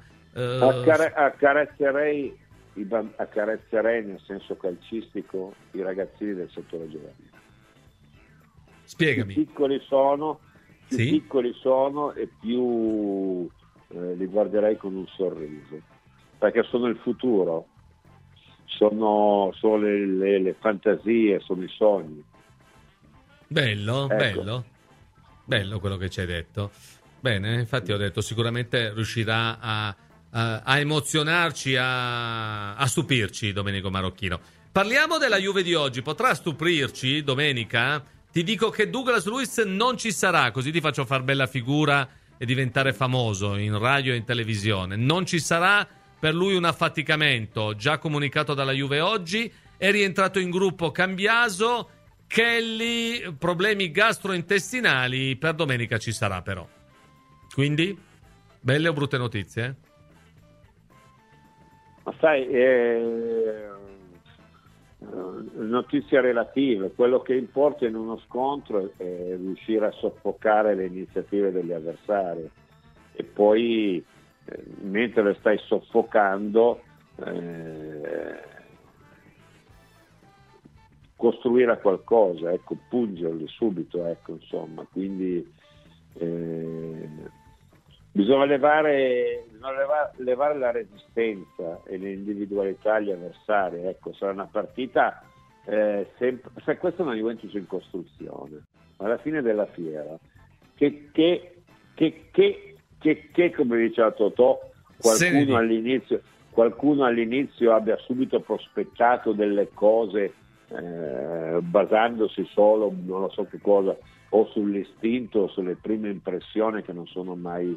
Accarezzerei nel senso calcistico i ragazzini del settore giovanile. Spiegami. Più piccoli sono e più li guarderei con un sorriso, perché sono il futuro, sono le fantasie, sono i sogni. Bello, ecco. bello quello che ci hai detto. Bene, infatti ho detto sicuramente riuscirà a emozionarci, a stupirci Domenico Marocchino. Parliamo della Juve di oggi, potrà stupirci domenica? Ti dico che Douglas Luiz non ci sarà, così ti faccio far bella figura e diventare famoso in radio e in televisione. Non ci sarà, per lui un affaticamento, già comunicato dalla Juve oggi. È rientrato in gruppo Cambiaso, Kelly, problemi gastrointestinali, per domenica ci sarà però. Quindi, belle o brutte notizie? Ma sai, notizie relative, quello che importa in uno scontro è riuscire a soffocare le iniziative degli avversari e poi mentre le stai soffocando costruire qualcosa, ecco, pungerli subito, ecco, insomma, quindi bisogna levare la resistenza e l'individualità agli avversari, ecco, sarà una partita sempre, se questa è una Juventus in costruzione, alla fine della fiera, che come diceva Totò, qualcuno all'inizio abbia subito prospettato delle cose basandosi solo, non lo so che cosa, o sull'istinto o sulle prime impressioni che non sono mai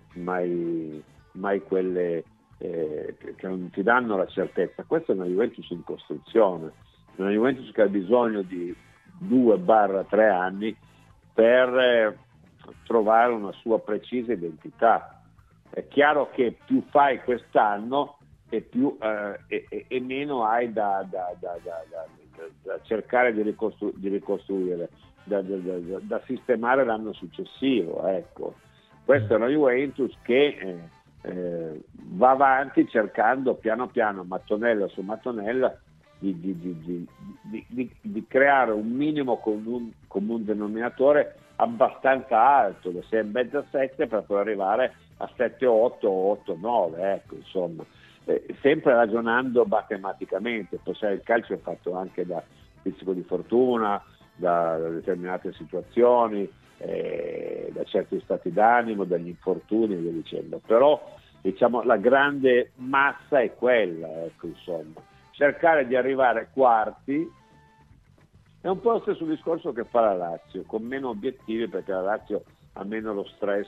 quelle che non ti danno la certezza. Questa è una Juventus in costruzione, una Juventus che ha bisogno di 2-3 anni per trovare una sua precisa identità. È chiaro che più fai quest'anno e più e meno hai da cercare di ricostruire, da sistemare l'anno successivo, ecco. Questa è una Juventus che va avanti cercando piano piano, mattonella su mattonella, di creare un minimo comune denominatore abbastanza alto, da 6,5 a 7, per poi arrivare a 7-8 o 8-9, ecco, insomma. Sempre ragionando matematicamente, poi sai, il calcio è fatto anche da pizzico di fortuna, da determinate situazioni, da certi stati d'animo, dagli infortuni e via dicendo, però diciamo la grande massa è quella, ecco, insomma, cercare di arrivare quarti è un po' lo stesso discorso che fa la Lazio, con meno obiettivi, perché la Lazio ha meno lo stress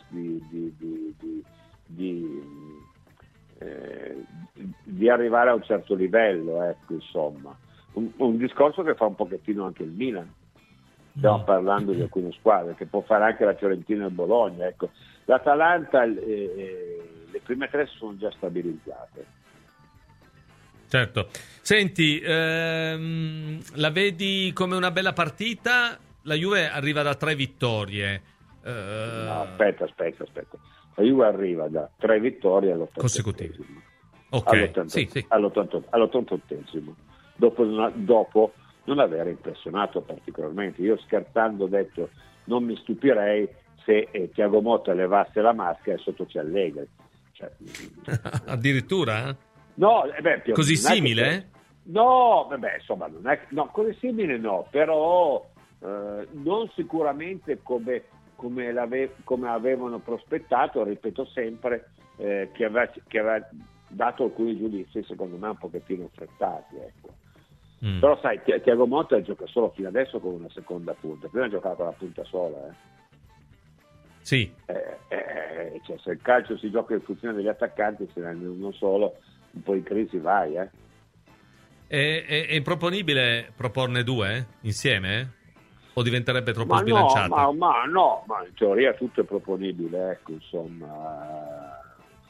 di arrivare a un certo livello, ecco, insomma, un discorso che fa un pochettino anche il Milan. Stiamo parlando di alcune squadre che può fare anche la Fiorentina e il Bologna, ecco. L'Atalanta, le prime 3 sono già stabilizzate. Certo. Senti, la vedi come una bella partita? La Juve arriva da 3 vittorie. No, aspetta. La Juve arriva da 3 vittorie consecutive. Ok. all'88esimo. Dopo non aver impressionato particolarmente. Io scherzando ho detto non mi stupirei se Thiago Motta levasse la maschera e sotto c'è Allegri. Cioè, addirittura? No, così simile? No, insomma, non è così simile no, però non sicuramente come avevano prospettato, ripeto sempre, che aveva dato alcuni giudizi secondo me un pochettino affrettati, ecco. Però sai, Thiago Motta gioca solo fino adesso con una seconda punta, prima giocava con la punta sola, Sì. Cioè, se il calcio si gioca in funzione degli attaccanti, se ne hanno uno solo, un po' in crisi vai, È improponibile proporne 2 insieme? O diventerebbe troppo sbilanciato? Ma in teoria tutto è proponibile, ecco, insomma.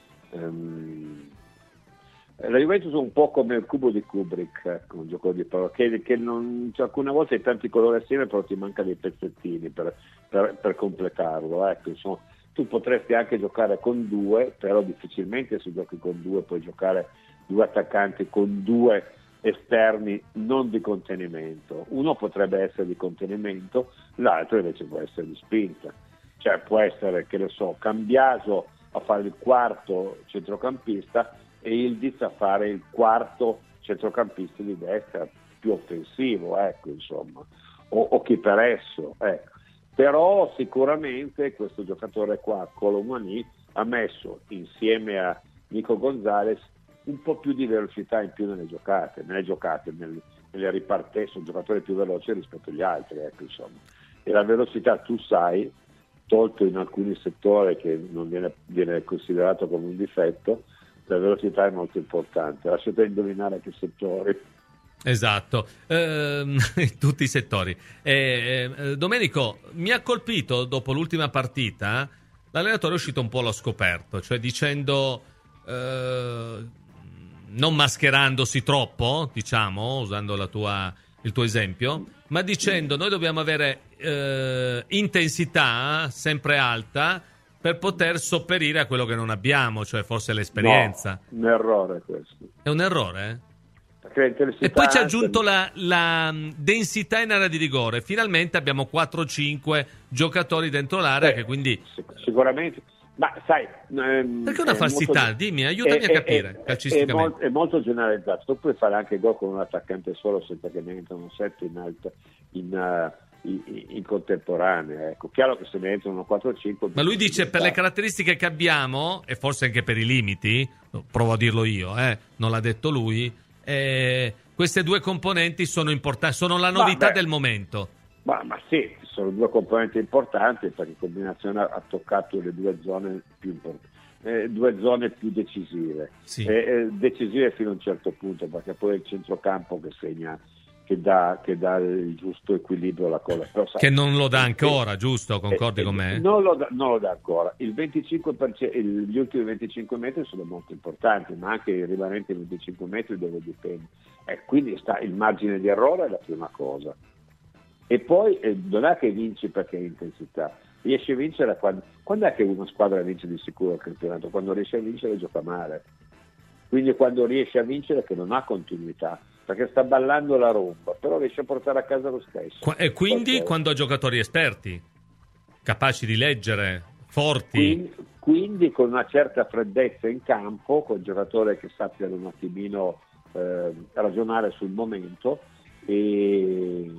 La Juventus è un po' come il cubo di Kubrick, ecco, un gioco di parole, che non, cioè, alcune volte hai tanti colori assieme, però ti manca dei pezzettini per completarlo, ecco, insomma. Tu potresti anche giocare con 2, però difficilmente se giochi con 2 puoi giocare 2 attaccanti con 2 esterni non di contenimento. Uno potrebbe essere di contenimento, l'altro invece può essere di spinta. Cioè può essere, che ne so, Cambiaso a fare il quarto centrocampista e Ildiz a fare il quarto centrocampista di destra, più offensivo, ecco, insomma, o chi per esso, ecco. Però sicuramente questo giocatore qua, Colomani, ha messo insieme a Nico Gonzalez un po' più di velocità in più nelle giocate, nelle ripartenze, sono giocatori più veloci rispetto agli altri, ecco, insomma. E la velocità, tu sai, tolto in alcuni settori che non viene considerato come un difetto, la velocità è molto importante. Lasciate indovinare che settori. Esatto, in tutti i settori. Domenico, mi ha colpito dopo l'ultima partita, l'allenatore è uscito un po' allo scoperto, cioè dicendo, non mascherandosi troppo, diciamo, usando il tuo esempio, ma dicendo noi dobbiamo avere intensità sempre alta per poter sopperire a quello che non abbiamo, cioè forse l'esperienza. No, un errore questo. È un errore? E poi ci ha aggiunto la densità in area di rigore. Finalmente abbiamo 4-5 giocatori dentro l'area che quindi... Sicuramente, ma sai... Perché una falsità? Molto... Dimmi, aiutami a capire calcisticamente. È molto generalizzato. Tu puoi fare anche gol con un attaccante solo senza che ne entrano 7 in contemporanea, ecco. Chiaro che se ne entrano 4-5... Ma lui dice per le caratteristiche che abbiamo, e forse anche per i limiti, provo a dirlo io, non l'ha detto lui, queste due componenti sono importanti, sono la novità del momento. Ma sì, sono due componenti importanti perché in combinazione ha toccato le due zone più importanti, due zone più decisive, sì. Decisive fino a un certo punto, perché poi è il centrocampo che segna, che dà il giusto equilibrio alla cosa. Però, sai, che non lo dà ancora, giusto? Concordi con me? Non lo dà ancora. Il 25%, gli ultimi 25 metri sono molto importanti, ma anche i rimanenti 25 metri dove dipende. Quindi il margine di errore è la prima cosa. E poi non è che vinci perché hai intensità. Riesci a vincere quando è che una squadra vince di sicuro il campionato? Quando riesce a vincere gioca male. Quindi quando riesce a vincere che non ha continuità, perché sta ballando la rumba, però riesce a portare a casa lo stesso. E quindi quando ha giocatori esperti, capaci di leggere, forti. Quindi con una certa freddezza in campo, con giocatori che sappiano un attimino ragionare sul momento, e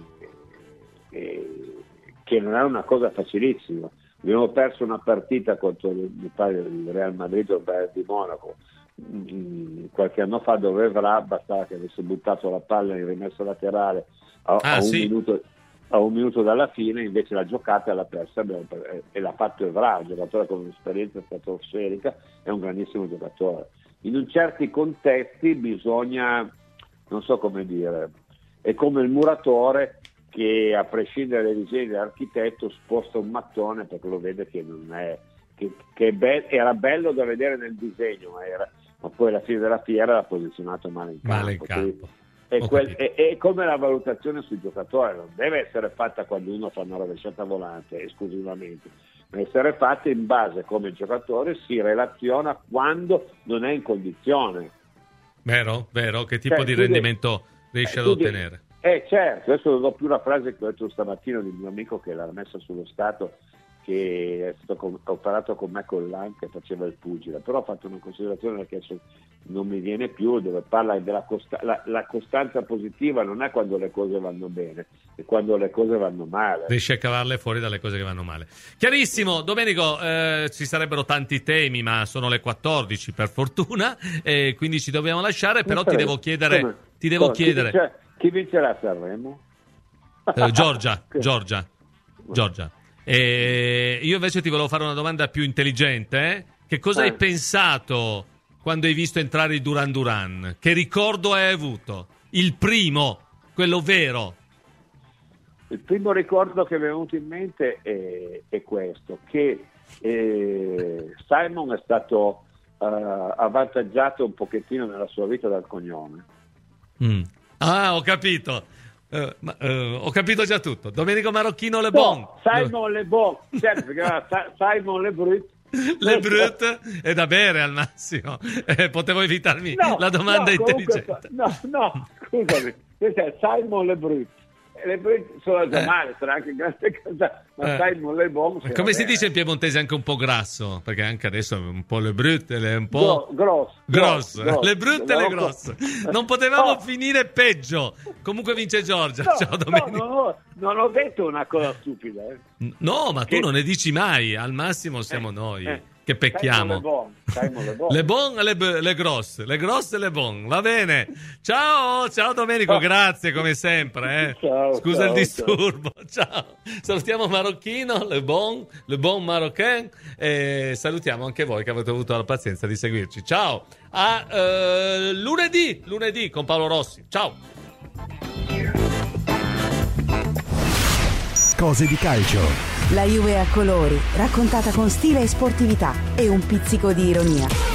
che non è una cosa facilissima. Abbiamo perso una partita contro il Real Madrid o il Bayern di Monaco qualche anno fa, dove bastava che avesse buttato la palla in rimessa laterale a un minuto dalla fine, invece la giocata l'ha persa e l'ha fatto Evra, un giocatore con un'esperienza stratosferica, è un grandissimo giocatore. In certi contesti bisogna, non so come dire, è come il muratore che a prescindere dai disegni dell'architetto sposta un mattone perché lo vede che non è era bello da vedere nel disegno, ma poi alla fine della fiera l'ha posizionato male in campo. È come la valutazione sui giocatori, non deve essere fatta quando uno fa una rovesciata volante esclusivamente, ma essere fatta in base a come il giocatore si relaziona quando non è in condizione. Vero? Che tipo di rendimento riesce ad ottenere? Certo, adesso non do più la frase che ho detto stamattina di un mio amico che l'ha messa sullo Stato, che è stato operato con me con l'AN, che faceva il pugile, però ho fatto una considerazione che adesso non mi viene più, dove parla della la costanza positiva non è quando le cose vanno bene, è quando le cose vanno male. Riesci a cavarle fuori dalle cose che vanno male. Chiarissimo, Domenico, ci sarebbero tanti temi, ma sono le 14 per fortuna, e quindi ci dobbiamo lasciare, però ti devo chiedere... Chi vincerà a Sanremo? Giorgia. Io invece ti volevo fare una domanda più intelligente. Che cosa hai pensato quando hai visto entrare i Duran Duran? Che ricordo hai avuto? Il primo, quello vero. Il primo ricordo che mi è venuto in mente è questo, che Simon è stato avvantaggiato un pochettino nella sua vita dal cognome. Ah, ho capito. Ho capito già tutto. Domenico Marocchino Le Bon. Simon Le Bon, certo, perché era Simon Le Brut. Le Brut è da bere al massimo. Potevo evitarmi la domanda intelligente. Scusami, questo è Simon Le Brut. Le brut sono già male, sarà anche grande cosa, ma sai, le bon. Come si dice in piemontese anche un po' grasso? Perché anche adesso è un po' le brutte, un po' grosse. Le brutte e le grosse. Non potevamo finire peggio. Comunque vince Giorgia. Ciao Domenico. No, non ho detto una cosa stupida. No, ma tu non ne dici mai. Al massimo siamo noi che pecchiamo. Le bon e le grosse e le bon. Va bene. Ciao Domenico, grazie come sempre. Scusa il disturbo. Ciao. Salutiamo Marocchino, le bon marocain, e salutiamo anche voi che avete avuto la pazienza di seguirci. Ciao. A lunedì con Paolo Rossi. Ciao. Cose di calcio. La Juve a colori, raccontata con stile e sportività e un pizzico di ironia.